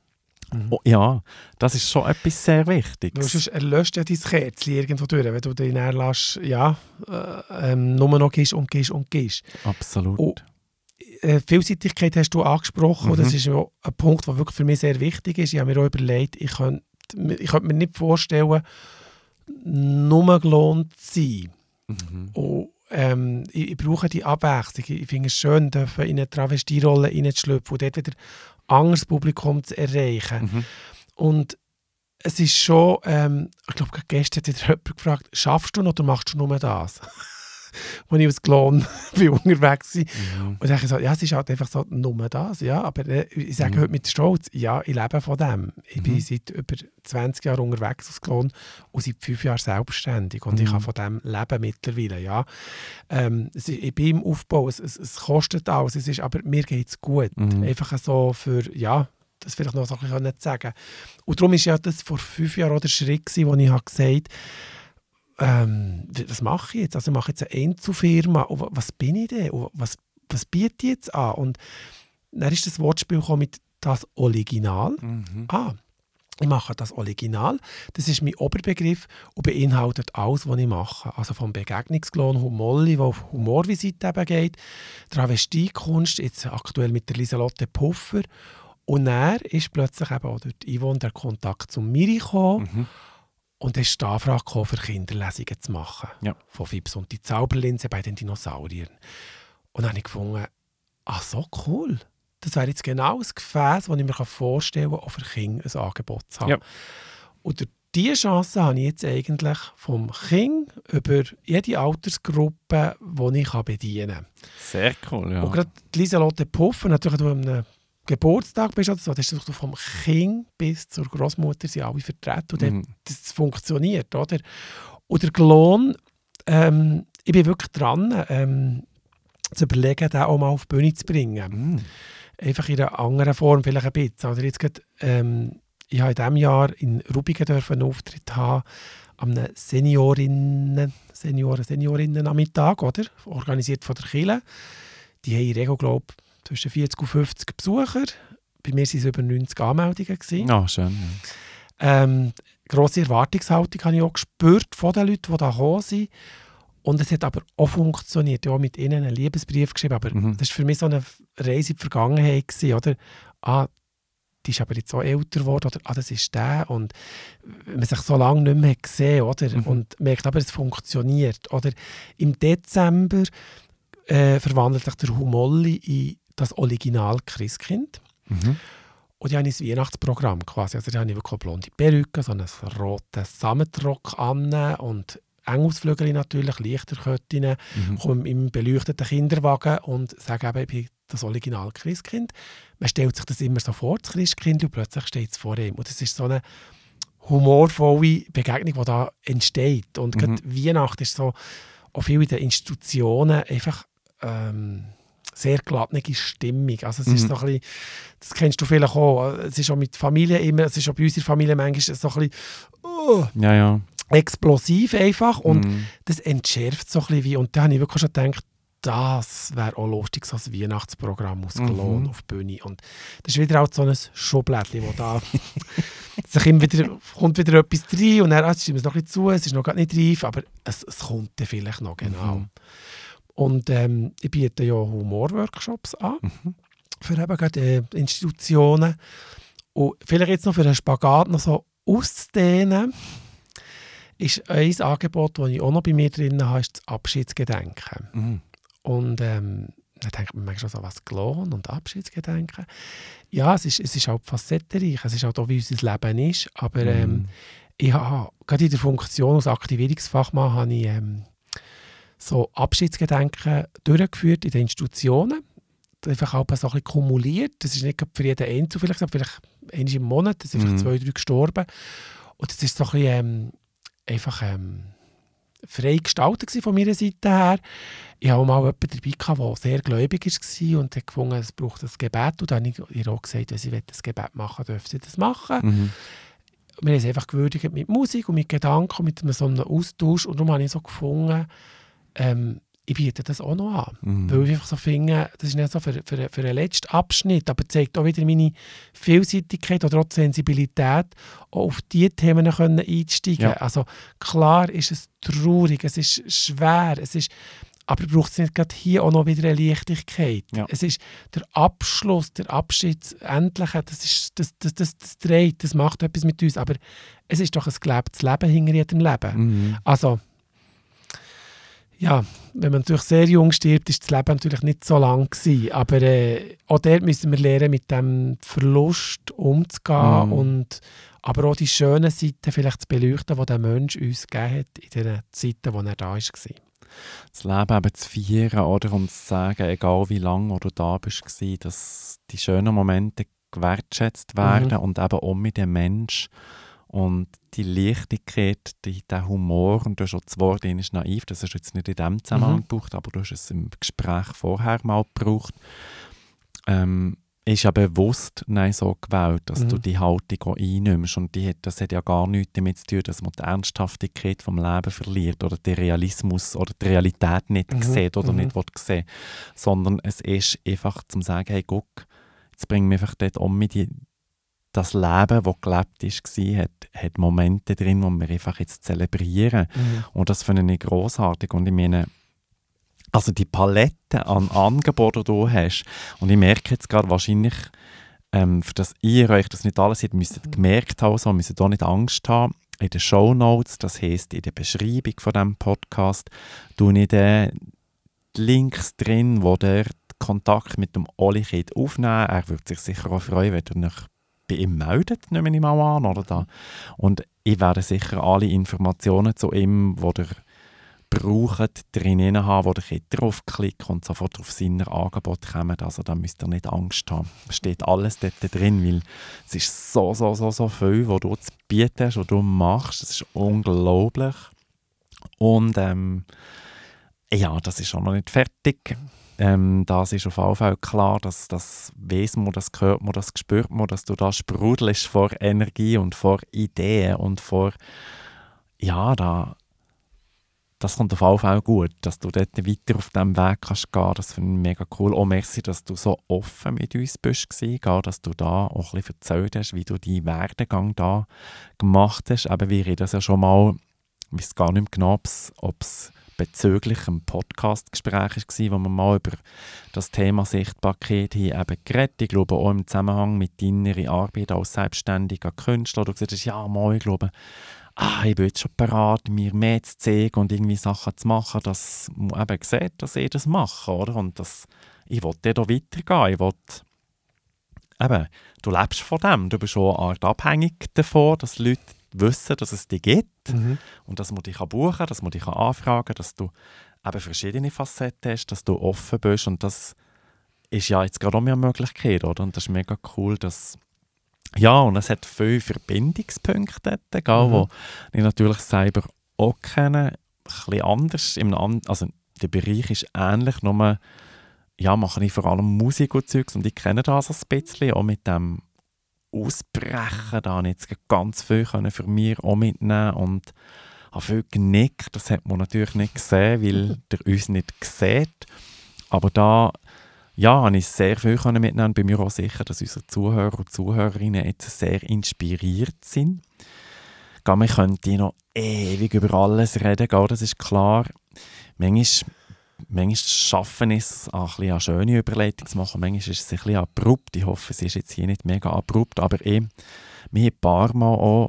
Oh, ja, das ist schon etwas sehr Wichtiges. Weil sonst erlöscht ja dein Kerzchen irgendwo durch, wenn du dich dann lässt, nur noch gehst und gehst und gehst. Absolut. Und, Vielseitigkeit hast du angesprochen, und das ist ja ein Punkt, der wirklich für mich sehr wichtig ist. Ich habe mir auch überlegt, ich könnte mir nicht vorstellen, nur gelohnt zu sein. Und, ich brauche die Abwechslung. Ich finde es schön, in eine Travestierolle reinzuschlüpfen und dort wieder ein anderes Publikum zu erreichen. Und es ist schon, ich glaube, gestern hat wieder jemand gefragt, schaffst du noch oder machst du nur das? Als ich aus Glon bin unterwegs war. Und dann habe ich gesagt, ja, es ist halt einfach so, nur das. Ja, aber ich sage heute mit Stolz, ja, ich lebe von dem. Ich bin seit über 20 Jahren unterwegs aus Glon und seit 5 Jahren selbstständig. Und ich kann von dem leben mittlerweile. Ja. Ich bin im Aufbau, es kostet alles, aber mir geht es gut. Einfach so für, ja, das vielleicht noch so ein bisschen zu sagen. Und darum war ja das vor 5 Jahren auch der Schritt, wo ich gesagt habe, was mache ich jetzt? Also ich mache jetzt eine Einzelfirma. Und was bin ich denn? Und was biete ich jetzt an? Und dann ist das Wortspiel mit «das Original». Ich mache das Original. Das ist mein Oberbegriff und beinhaltet alles, was ich mache. Also vom Begegnungsklon Humolli, der auf Humorvisite eben geht, Travestiekunst, jetzt aktuell mit der Lieselotte Puffer. Und dann ist plötzlich eben auch durch Yvonne der Kontakt zu Miri gekommen. Und es ist die Anfrage für Kinderlesungen zu machen. Ja. Von Fips und die Zauberlinse bei den Dinosauriern. Und dann habe ich gefunden, so cool. Das wäre jetzt genau das Gefäß, das ich mir vorstellen kann, auch für Kinder ein Angebot zu haben. Ja. Und durch diese Chance habe ich jetzt eigentlich vom Kind über jede Altersgruppe, die ich bedienen kann. Sehr cool, ja. Und gerade Lieselotte Puffer, natürlich du am Geburtstag bist oder so, das ist vom Kind bis zur Großmutter sind alle vertreten und das funktioniert, oder? Und der Glon, ich bin wirklich dran, zu überlegen, den auch mal auf die Bühne zu bringen. Einfach in einer anderen Form, vielleicht ein bisschen. Oder jetzt gerade, ich habe in diesem Jahr in Rubigen einen Auftritt haben, am Seniorinnen-Nachmittag, oder? Organisiert von der Kirche. Die haben in der Regel, glaube ich, zwischen 40 und 50 Besucher. Bei mir waren es über 90 Anmeldungen. Ah, schön. Ja. Grosse Erwartungshaltung habe ich auch gespürt von den Leuten, die da gekommen sind. Und es hat aber auch funktioniert. Ich habe mit ihnen einen Liebesbrief geschrieben, aber das war für mich so eine Reise in die Vergangenheit gewesen, oder? Die ist aber jetzt so älter geworden, oder das ist der. Und man sich so lange nicht mehr gesehen, oder? Und merkt aber, es funktioniert. Oder im Dezember verwandelt sich der Humolli in das Original Christkind. Und ich habe ein Weihnachtsprogramm quasi. Also da habe ich wirklich blonde Perücke, so einen roten Sammetrock an und Engelsflügel natürlich, Lichterketten, komme im beleuchteten Kinderwagen und sage eben, ich bin das Original Christkind. Man stellt sich das immer so vor, das Christkind, und plötzlich steht es vor ihm. Und das ist so eine humorvolle Begegnung, die da entsteht. Und gerade Weihnachten ist so, auch viel in den Institutionen, einfach sehr glattene Stimmung. Also es ist so ein bisschen, das kennst du vielleicht auch, es ist auch mit Familie immer, es ist auch bei uns in der Familie manchmal so ein bisschen explosiv einfach und das entschärft so ein bisschen wie, und da habe ich wirklich schon gedacht, das wäre auch lustig, so ein Weihnachtsprogramm aus Glon auf die Bühne. Und das ist wieder auch so ein Schublädchen, wo da sich immer wieder, kommt wieder etwas rein und dann stimmt es noch ein bisschen zu, es ist noch gar nicht reif, aber es kommt dann vielleicht noch, genau. Und ich biete ja Humorworkshops an für eben gerade Institutionen. Und vielleicht jetzt noch für einen Spagat noch so auszudehnen, ist ein Angebot, das ich auch noch bei mir drin habe, ist das Abschiedsgedenken. Und dann denkt man manchmal so, was Glon und Abschiedsgedenken. Ja, es ist halt facettenreich, es ist halt auch, wie unser Leben ist, aber ich habe gerade in der Funktion als Aktivierungsfachmann habe ich so Abschiedsgedenken durchgeführt in den Institutionen. Einfach auch so ein bisschen kumuliert. Das ist nicht für jeden Einzelnen, vielleicht einmal im Monat, da sind vielleicht 2, 3 gestorben. Und das ist so ein bisschen einfach frei gestaltet von meiner Seite her. Ich habe mal jemanden dabei gehabt, der sehr gläubig war und hat gefunden, es braucht ein Gebet. Und dann habe ich ihr auch gesagt, wenn sie das Gebet machen will, dürfen sie das machen. Wir haben es einfach gewürdigt mit Musik und mit Gedanken, mit so einem Austausch. Und darum habe ich so gefunden, ich biete das auch noch an. Weil ich einfach so finde, das ist nicht so für den letzten Abschnitt, aber zeigt auch wieder meine Vielseitigkeit oder auch die Sensibilität, auch auf diese Themen einzusteigen. Ja. Also klar ist es traurig, es ist schwer, aber braucht es nicht gerade hier auch noch wieder eine Leichtigkeit. Ja. Es ist der Abschluss, der Abschied, das Endliche, das dreht, das macht etwas mit uns. Aber es ist doch ein gelebtes Leben hinter jedem Leben. Also, ja, wenn man natürlich sehr jung stirbt, ist das Leben natürlich nicht so lang gewesen. Aber auch dort müssen wir lernen, mit dem Verlust umzugehen aber auch die schönen Seiten vielleicht zu beleuchten, die der Mensch uns gegeben hat in den Zeiten, wo er da war. Das Leben eben zu feiern, oder? Und zu sagen, egal wie lange du da bist, dass die schönen Momente gewertschätzt werden und eben auch mit dem Mensch. Und die Leichtigkeit, der Humor, und du hast auch das Wort ist naiv, das hast du jetzt nicht in diesem Zusammenhang gebraucht, aber du hast es im Gespräch vorher mal gebraucht, ist ja bewusst so gewählt, dass du die Haltung auch einnimmst. Und das hat ja gar nichts damit zu tun, dass man die Ernsthaftigkeit vom Leben verliert oder den Realismus oder die Realität nicht sieht oder nicht sehen, sondern es ist einfach zum sagen, hey, guck, jetzt bringen wir einfach dort um mit das Leben, das gelebt war, hat Momente drin, die wir einfach jetzt zelebrieren. Und das finde ich grossartig. Und ich meine, also die Palette an Angeboten, die du hast, und ich merke jetzt gerade wahrscheinlich, für das ihr euch das nicht alles müsst gemerkt haben, so müsst ihr da nicht Angst haben. In den Shownotes, das heisst in der Beschreibung von diesem Podcast, tue ich die Links drin, wo ihr Kontakt mit dem Oli aufnehmen könnt. Er würde sich sicher auch freuen, wenn ihr euch bei ihm meldet, nehme ich mal an. Oder da. Und ich werde sicher alle Informationen zu ihm, die ihr braucht, drin haben, wo ihr draufklickt und sofort auf seine Angebote kommt. Also da müsst ihr nicht Angst haben. Es steht alles dort drin, weil es ist so viel, was du zu bieten hast, was du machst. Es ist unglaublich. Und ja, das ist auch noch nicht fertig. Das ist auf jeden Fall klar, dass das weiss man, das hört man, das spürt man, dass du da sprudelst vor Energie und vor Ideen und vor, ja, das kommt auf jeden Fall gut, dass du dort weiter auf diesem Weg kannst gehen. Das finde ich mega cool. Auch merci, dass du so offen mit uns bist, dass du da auch ein bisschen erzählt hast, wie du deinen Werdegang da gemacht hast. Eben, wir reden das ja schon mal, ich weiß gar nicht mehr genau, ob es bezüglich einem Podcast-Gespräch war, wo wir mal über das Thema Sichtbarkeit hier eben geredet. Ich glaube auch im Zusammenhang mit deiner Arbeit als selbstständiger Künstler. Du gesagt hast, ja, mal, ich glaube, ich bin jetzt schon bereit, mir mehr zu zeigen und irgendwie Sachen zu machen, dass man eben sieht, dass ich das mache, oder? Und ich will da weitergehen. Ich will, eben, du lebst von dem. Du bist schon eine Art abhängig davon, dass Leute wissen, dass es dich gibt und dass man dich buchen kann, dass man dich anfragen kann, dass du eben verschiedene Facetten hast, dass du offen bist. Und das ist ja jetzt gerade auch eine Möglichkeit, oder? Und das ist mega cool, dass ja, und es hat viele Verbindungspunkte dort, wo ich natürlich selber auch kenne. Ein bisschen anders. Also der Bereich ist ähnlich, nur ja, mache ich vor allem Musik und Zeugs und ich kenne das ein bisschen, auch mit dem Ausbrechen. Da habe ich jetzt ganz viel für mich auch mitnehmen und habe viel genickt. Das hat man natürlich nicht gesehen, weil der uns nicht sieht. Aber da ja, habe ich sehr viel mitnehmen und bin mir auch sicher, dass unsere Zuhörer und Zuhörerinnen jetzt sehr inspiriert sind. Man könnte noch ewig über alles reden, das ist klar. Manchmal schaffen es, eine schöne Überleitung zu machen. Manchmal ist es ein bisschen abrupt. Ich hoffe, es ist jetzt hier nicht mega abrupt. Aber wir haben ein paar Mal auch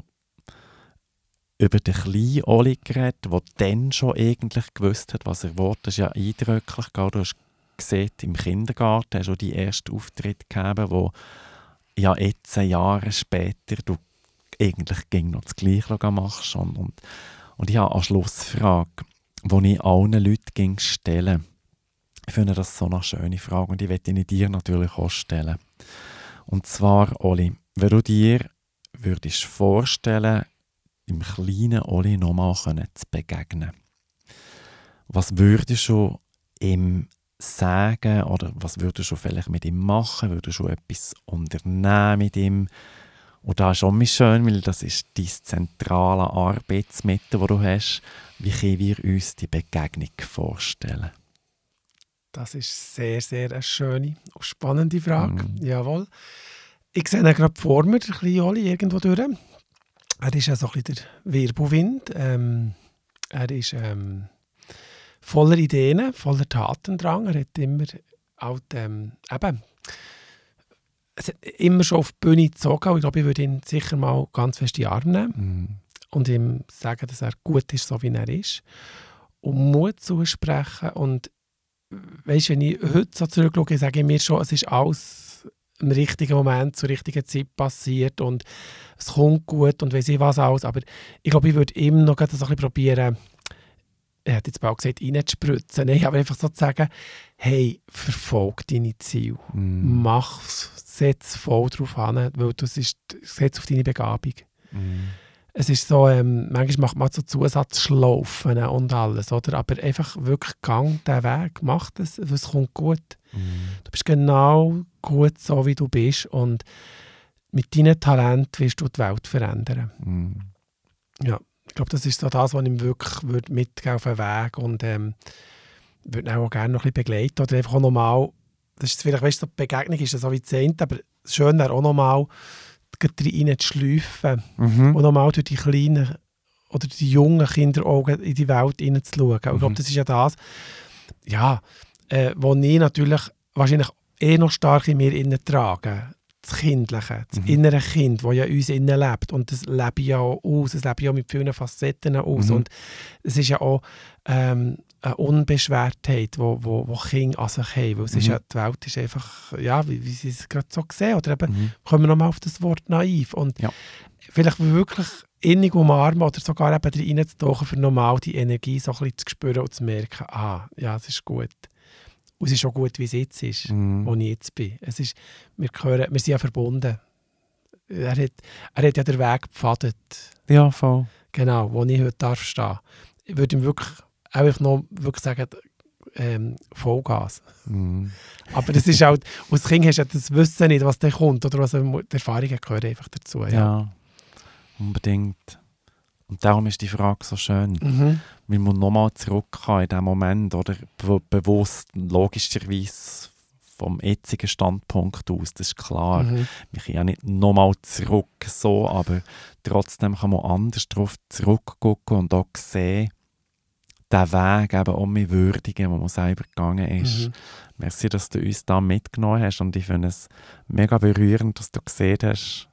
über den kleinen Oli geredet, der dann schon eigentlich gewusst hat, was er will. Das ist ja eindrücklich. Du hast gesehen, im Kindergarten hast du die ersten Auftritte gegeben, wo ja jetzt Jahre später du eigentlich noch das Gleiche machst. Und ich habe eine Schlussfrage, die ich allen Leuten stelle. Ich finde das so eine schöne Frage und ich möchte sie dir natürlich auch stellen. Und zwar, Oli, wenn du dir würdest vorstellen, im kleinen Oli nochmal zu begegnen, was würdest du ihm sagen oder was würdest du vielleicht mit ihm machen? Würdest du etwas unternehmen mit ihm? Und das ist auch schön, weil das ist dein zentrale Arbeitsmittel, das du hast. Wie können wir uns die Begegnung vorstellen? Das ist sehr, sehr eine schöne und spannende Frage. Jawohl. Ich sehe ihn gerade vor mir, der kleine Oli, irgendwo durch. Er ist ja so ein bisschen der Wirbelwind. Er ist voller Ideen, voller Tatendrang. Er hat immer halt, es hat immer schon auf die Bühne gezogen. Ich glaube, ich würde ihn sicher mal ganz fest in die Arme nehmen und ihm sagen, dass er gut ist, so wie er ist. Und Mut zusprechen. Und weißt, wenn ich heute so zurückschaue, sage ich mir schon, es ist alles im richtigen Moment, zur richtigen Zeit passiert und es kommt gut und weiss ich was alles. Aber ich glaube, ich würde immer noch so ein bisschen probieren, er hat jetzt bald gesagt, reinzuspritzen. Nein, aber einfach so zu sagen, hey, verfolg deine Ziele. Mach's, setz voll drauf an, weil setz auf deine Begabung. Es ist so, manchmal macht man so Zusatzschlaufen und alles, oder? Aber einfach wirklich gang den Weg, mach das, es kommt gut. Du bist genau gut so, wie du bist und mit deinem Talent wirst du die Welt verändern. Ja, ich glaube, das ist so das, was ich ihm wirklich mitgeben auf den Weg und würde ihn auch gerne noch ein bisschen begleiten oder einfach auch nochmal, das ist vielleicht, weißt du, die Begegnung ist ja so wie die Zehnte, aber schön wäre auch nochmal rein zu schleifen und nochmal durch die kleinen oder die jungen Kinderaugen in die Welt hineinzuschauen. Ich glaube, das ist ja das, ja, wo ich natürlich wahrscheinlich noch stark in mir innen trage. Das Kindliche, das innere Kind, das ja in uns innen lebt. Und das lebe ich ja auch aus, das lebe ich auch mit vielen Facetten aus. Und es ist ja auch eine Unbeschwertheit, die Kinder an sich haben. Weil es ist ja, die Welt ist einfach, ja, wie sie es gerade so sehen. Oder eben, kommen wir nochmal auf das Wort naiv. Und vielleicht wirklich innig umarmen oder sogar eben reinzutauchen, für normal die Energie so ein bisschen zu spüren und zu merken, ja, es ist gut. Und es ist auch gut, wie es jetzt ist, wo ich jetzt bin. Es ist, wir sind ja verbunden. Er hat ja den Weg gepfadet. Ja, voll. Genau, wo ich heute darf stehen. Ich würde ihm wirklich einfach noch wirklich sagen, Vollgas. Aber das ist halt, als Kind hast du das Wissen nicht, was da kommt. Oder was die Erfahrungen gehören einfach dazu. Ja, unbedingt. Und darum ist die Frage so schön, weil man nochmal zurück kann in diesem Moment, oder bewusst, logischerweise vom jetzigen Standpunkt aus, das ist klar. Wir können ja nicht nochmal zurück, so, aber trotzdem kann man anders darauf zurückgucken und auch sehen, den Weg eben auch mehr würdigen, den man selber gegangen ist. Merci, dass du uns da mitgenommen hast und ich finde es mega berührend, dass du gesehen hast,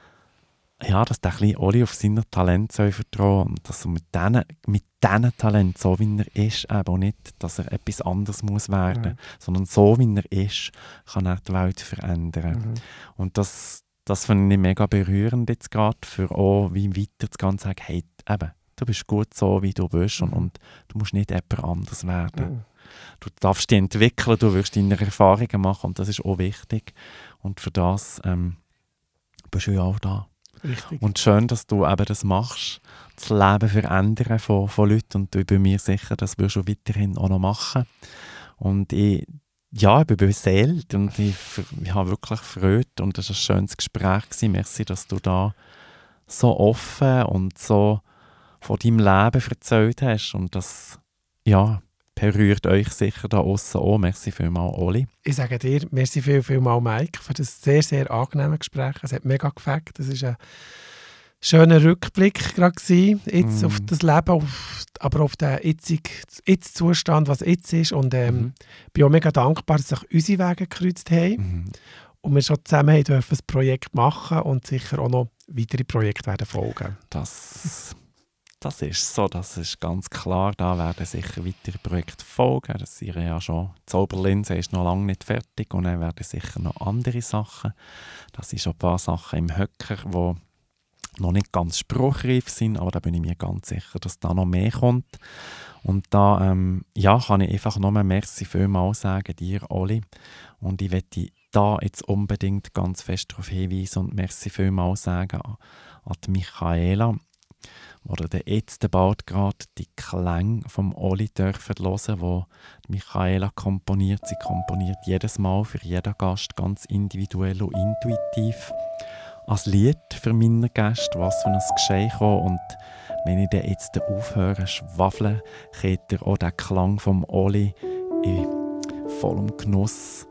ja, dass der kleine Oli auf seine Talente vertrauen soll und dass er mit diesen Talenten, so wie er ist, eben nicht, dass er etwas anderes muss werden, sondern so wie er ist, kann er die Welt verändern. Und das finde ich mega berührend jetzt gerade, für auch wie weiter zu gehen und sagen, hey, eben, du bist gut so, wie du bist und du musst nicht jemand anders werden. Du darfst dich entwickeln, du wirst deine Erfahrungen machen und das ist auch wichtig. Und für das bist du ja auch da. Richtig. Und schön, dass du eben das machst, das Leben verändern von Leuten. Und ich bin mir sicher, das wirst du weiterhin auch noch machen. Und ich bin beseelt und ich habe wirklich Freude. Und das war ein schönes Gespräch gewesen. Merci, dass du da so offen und so von deinem Leben erzählt hast. Und das, berührt euch sicher da aussen auch. Merci vielmals, Oli. Ich sage dir, merci vielmals, Mike, für das sehr, sehr angenehme Gespräch. Es hat mega gefällt. Das war ein schöner Rückblick gerade jetzt auf das Leben, aber auf den jetzigen Zustand, was jetzt ist. Und ich bin auch mega dankbar, dass sich unsere Wege gekreuzt haben. Und wir schon zusammen haben dürfen ein Projekt machen und sicher auch noch weitere Projekte werden folgen. Das ist so, das ist ganz klar. Da werden sicher weitere Projekte folgen. Das sind ja schon, die Oberlinse ist noch lange nicht fertig und dann werden sicher noch andere Sachen. Das sind schon ein paar Sachen im Höcker, die noch nicht ganz spruchreif sind, aber da bin ich mir ganz sicher, dass da noch mehr kommt. Und da kann ich einfach nochmal merci vielmals sagen, dir, Oli. Und ich möchte da jetzt unbedingt ganz fest darauf hinweisen und merci vielmals sagen an die Michaela, oder jetzt bald gerade die Klänge vom Oli dürfen hören, wo Michaela komponiert. Sie komponiert jedes Mal für jeden Gast ganz individuell und intuitiv als Lied für meine Gäste, was für ein Geschenk kommt. Und wenn ich dann jetzt aufhöre, schwafeln, geht auch der Klang vom Oli in vollem Genuss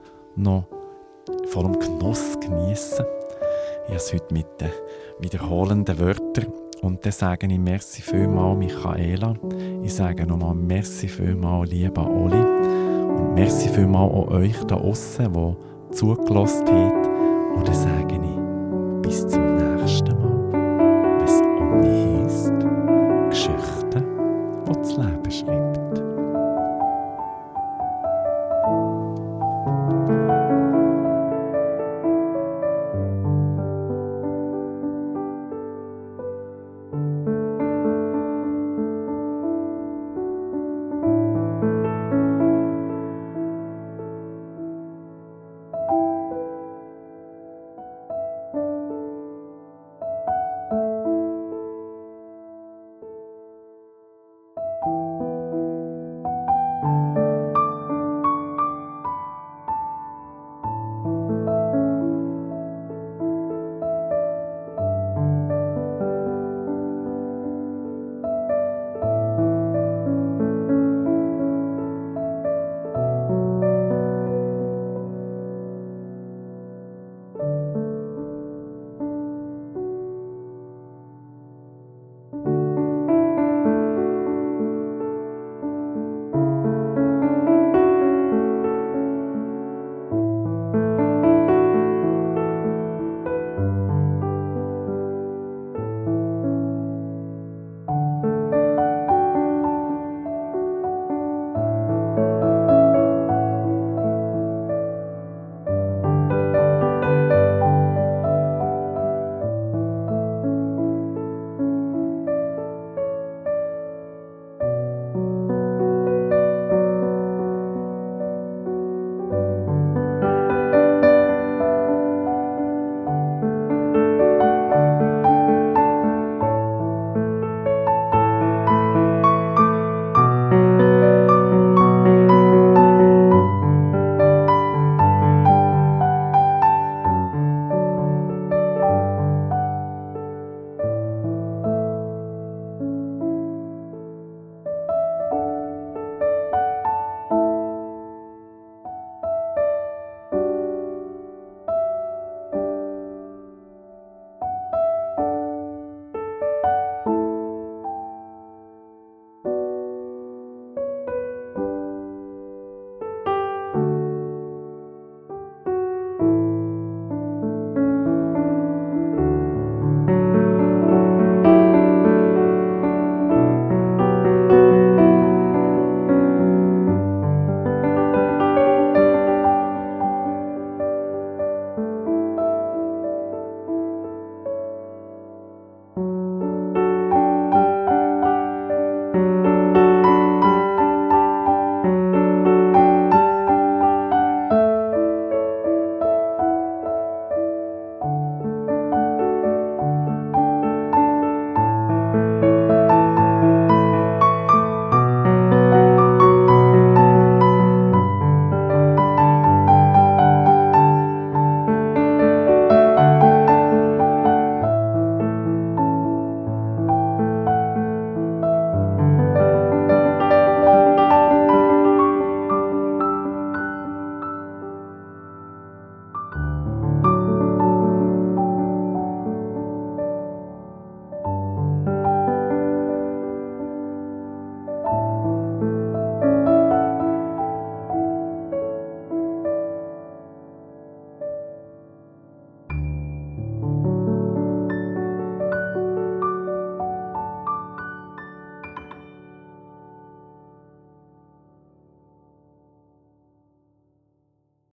geniessen. Ich habe es heute mit den wiederholenden Wörtern. Und dann sage ich merci vielmals, Michaela. Ich sage nochmal merci vielmals, lieber Oli. Und merci vielmals auch euch da draussen, die zugelassen habt. Und dann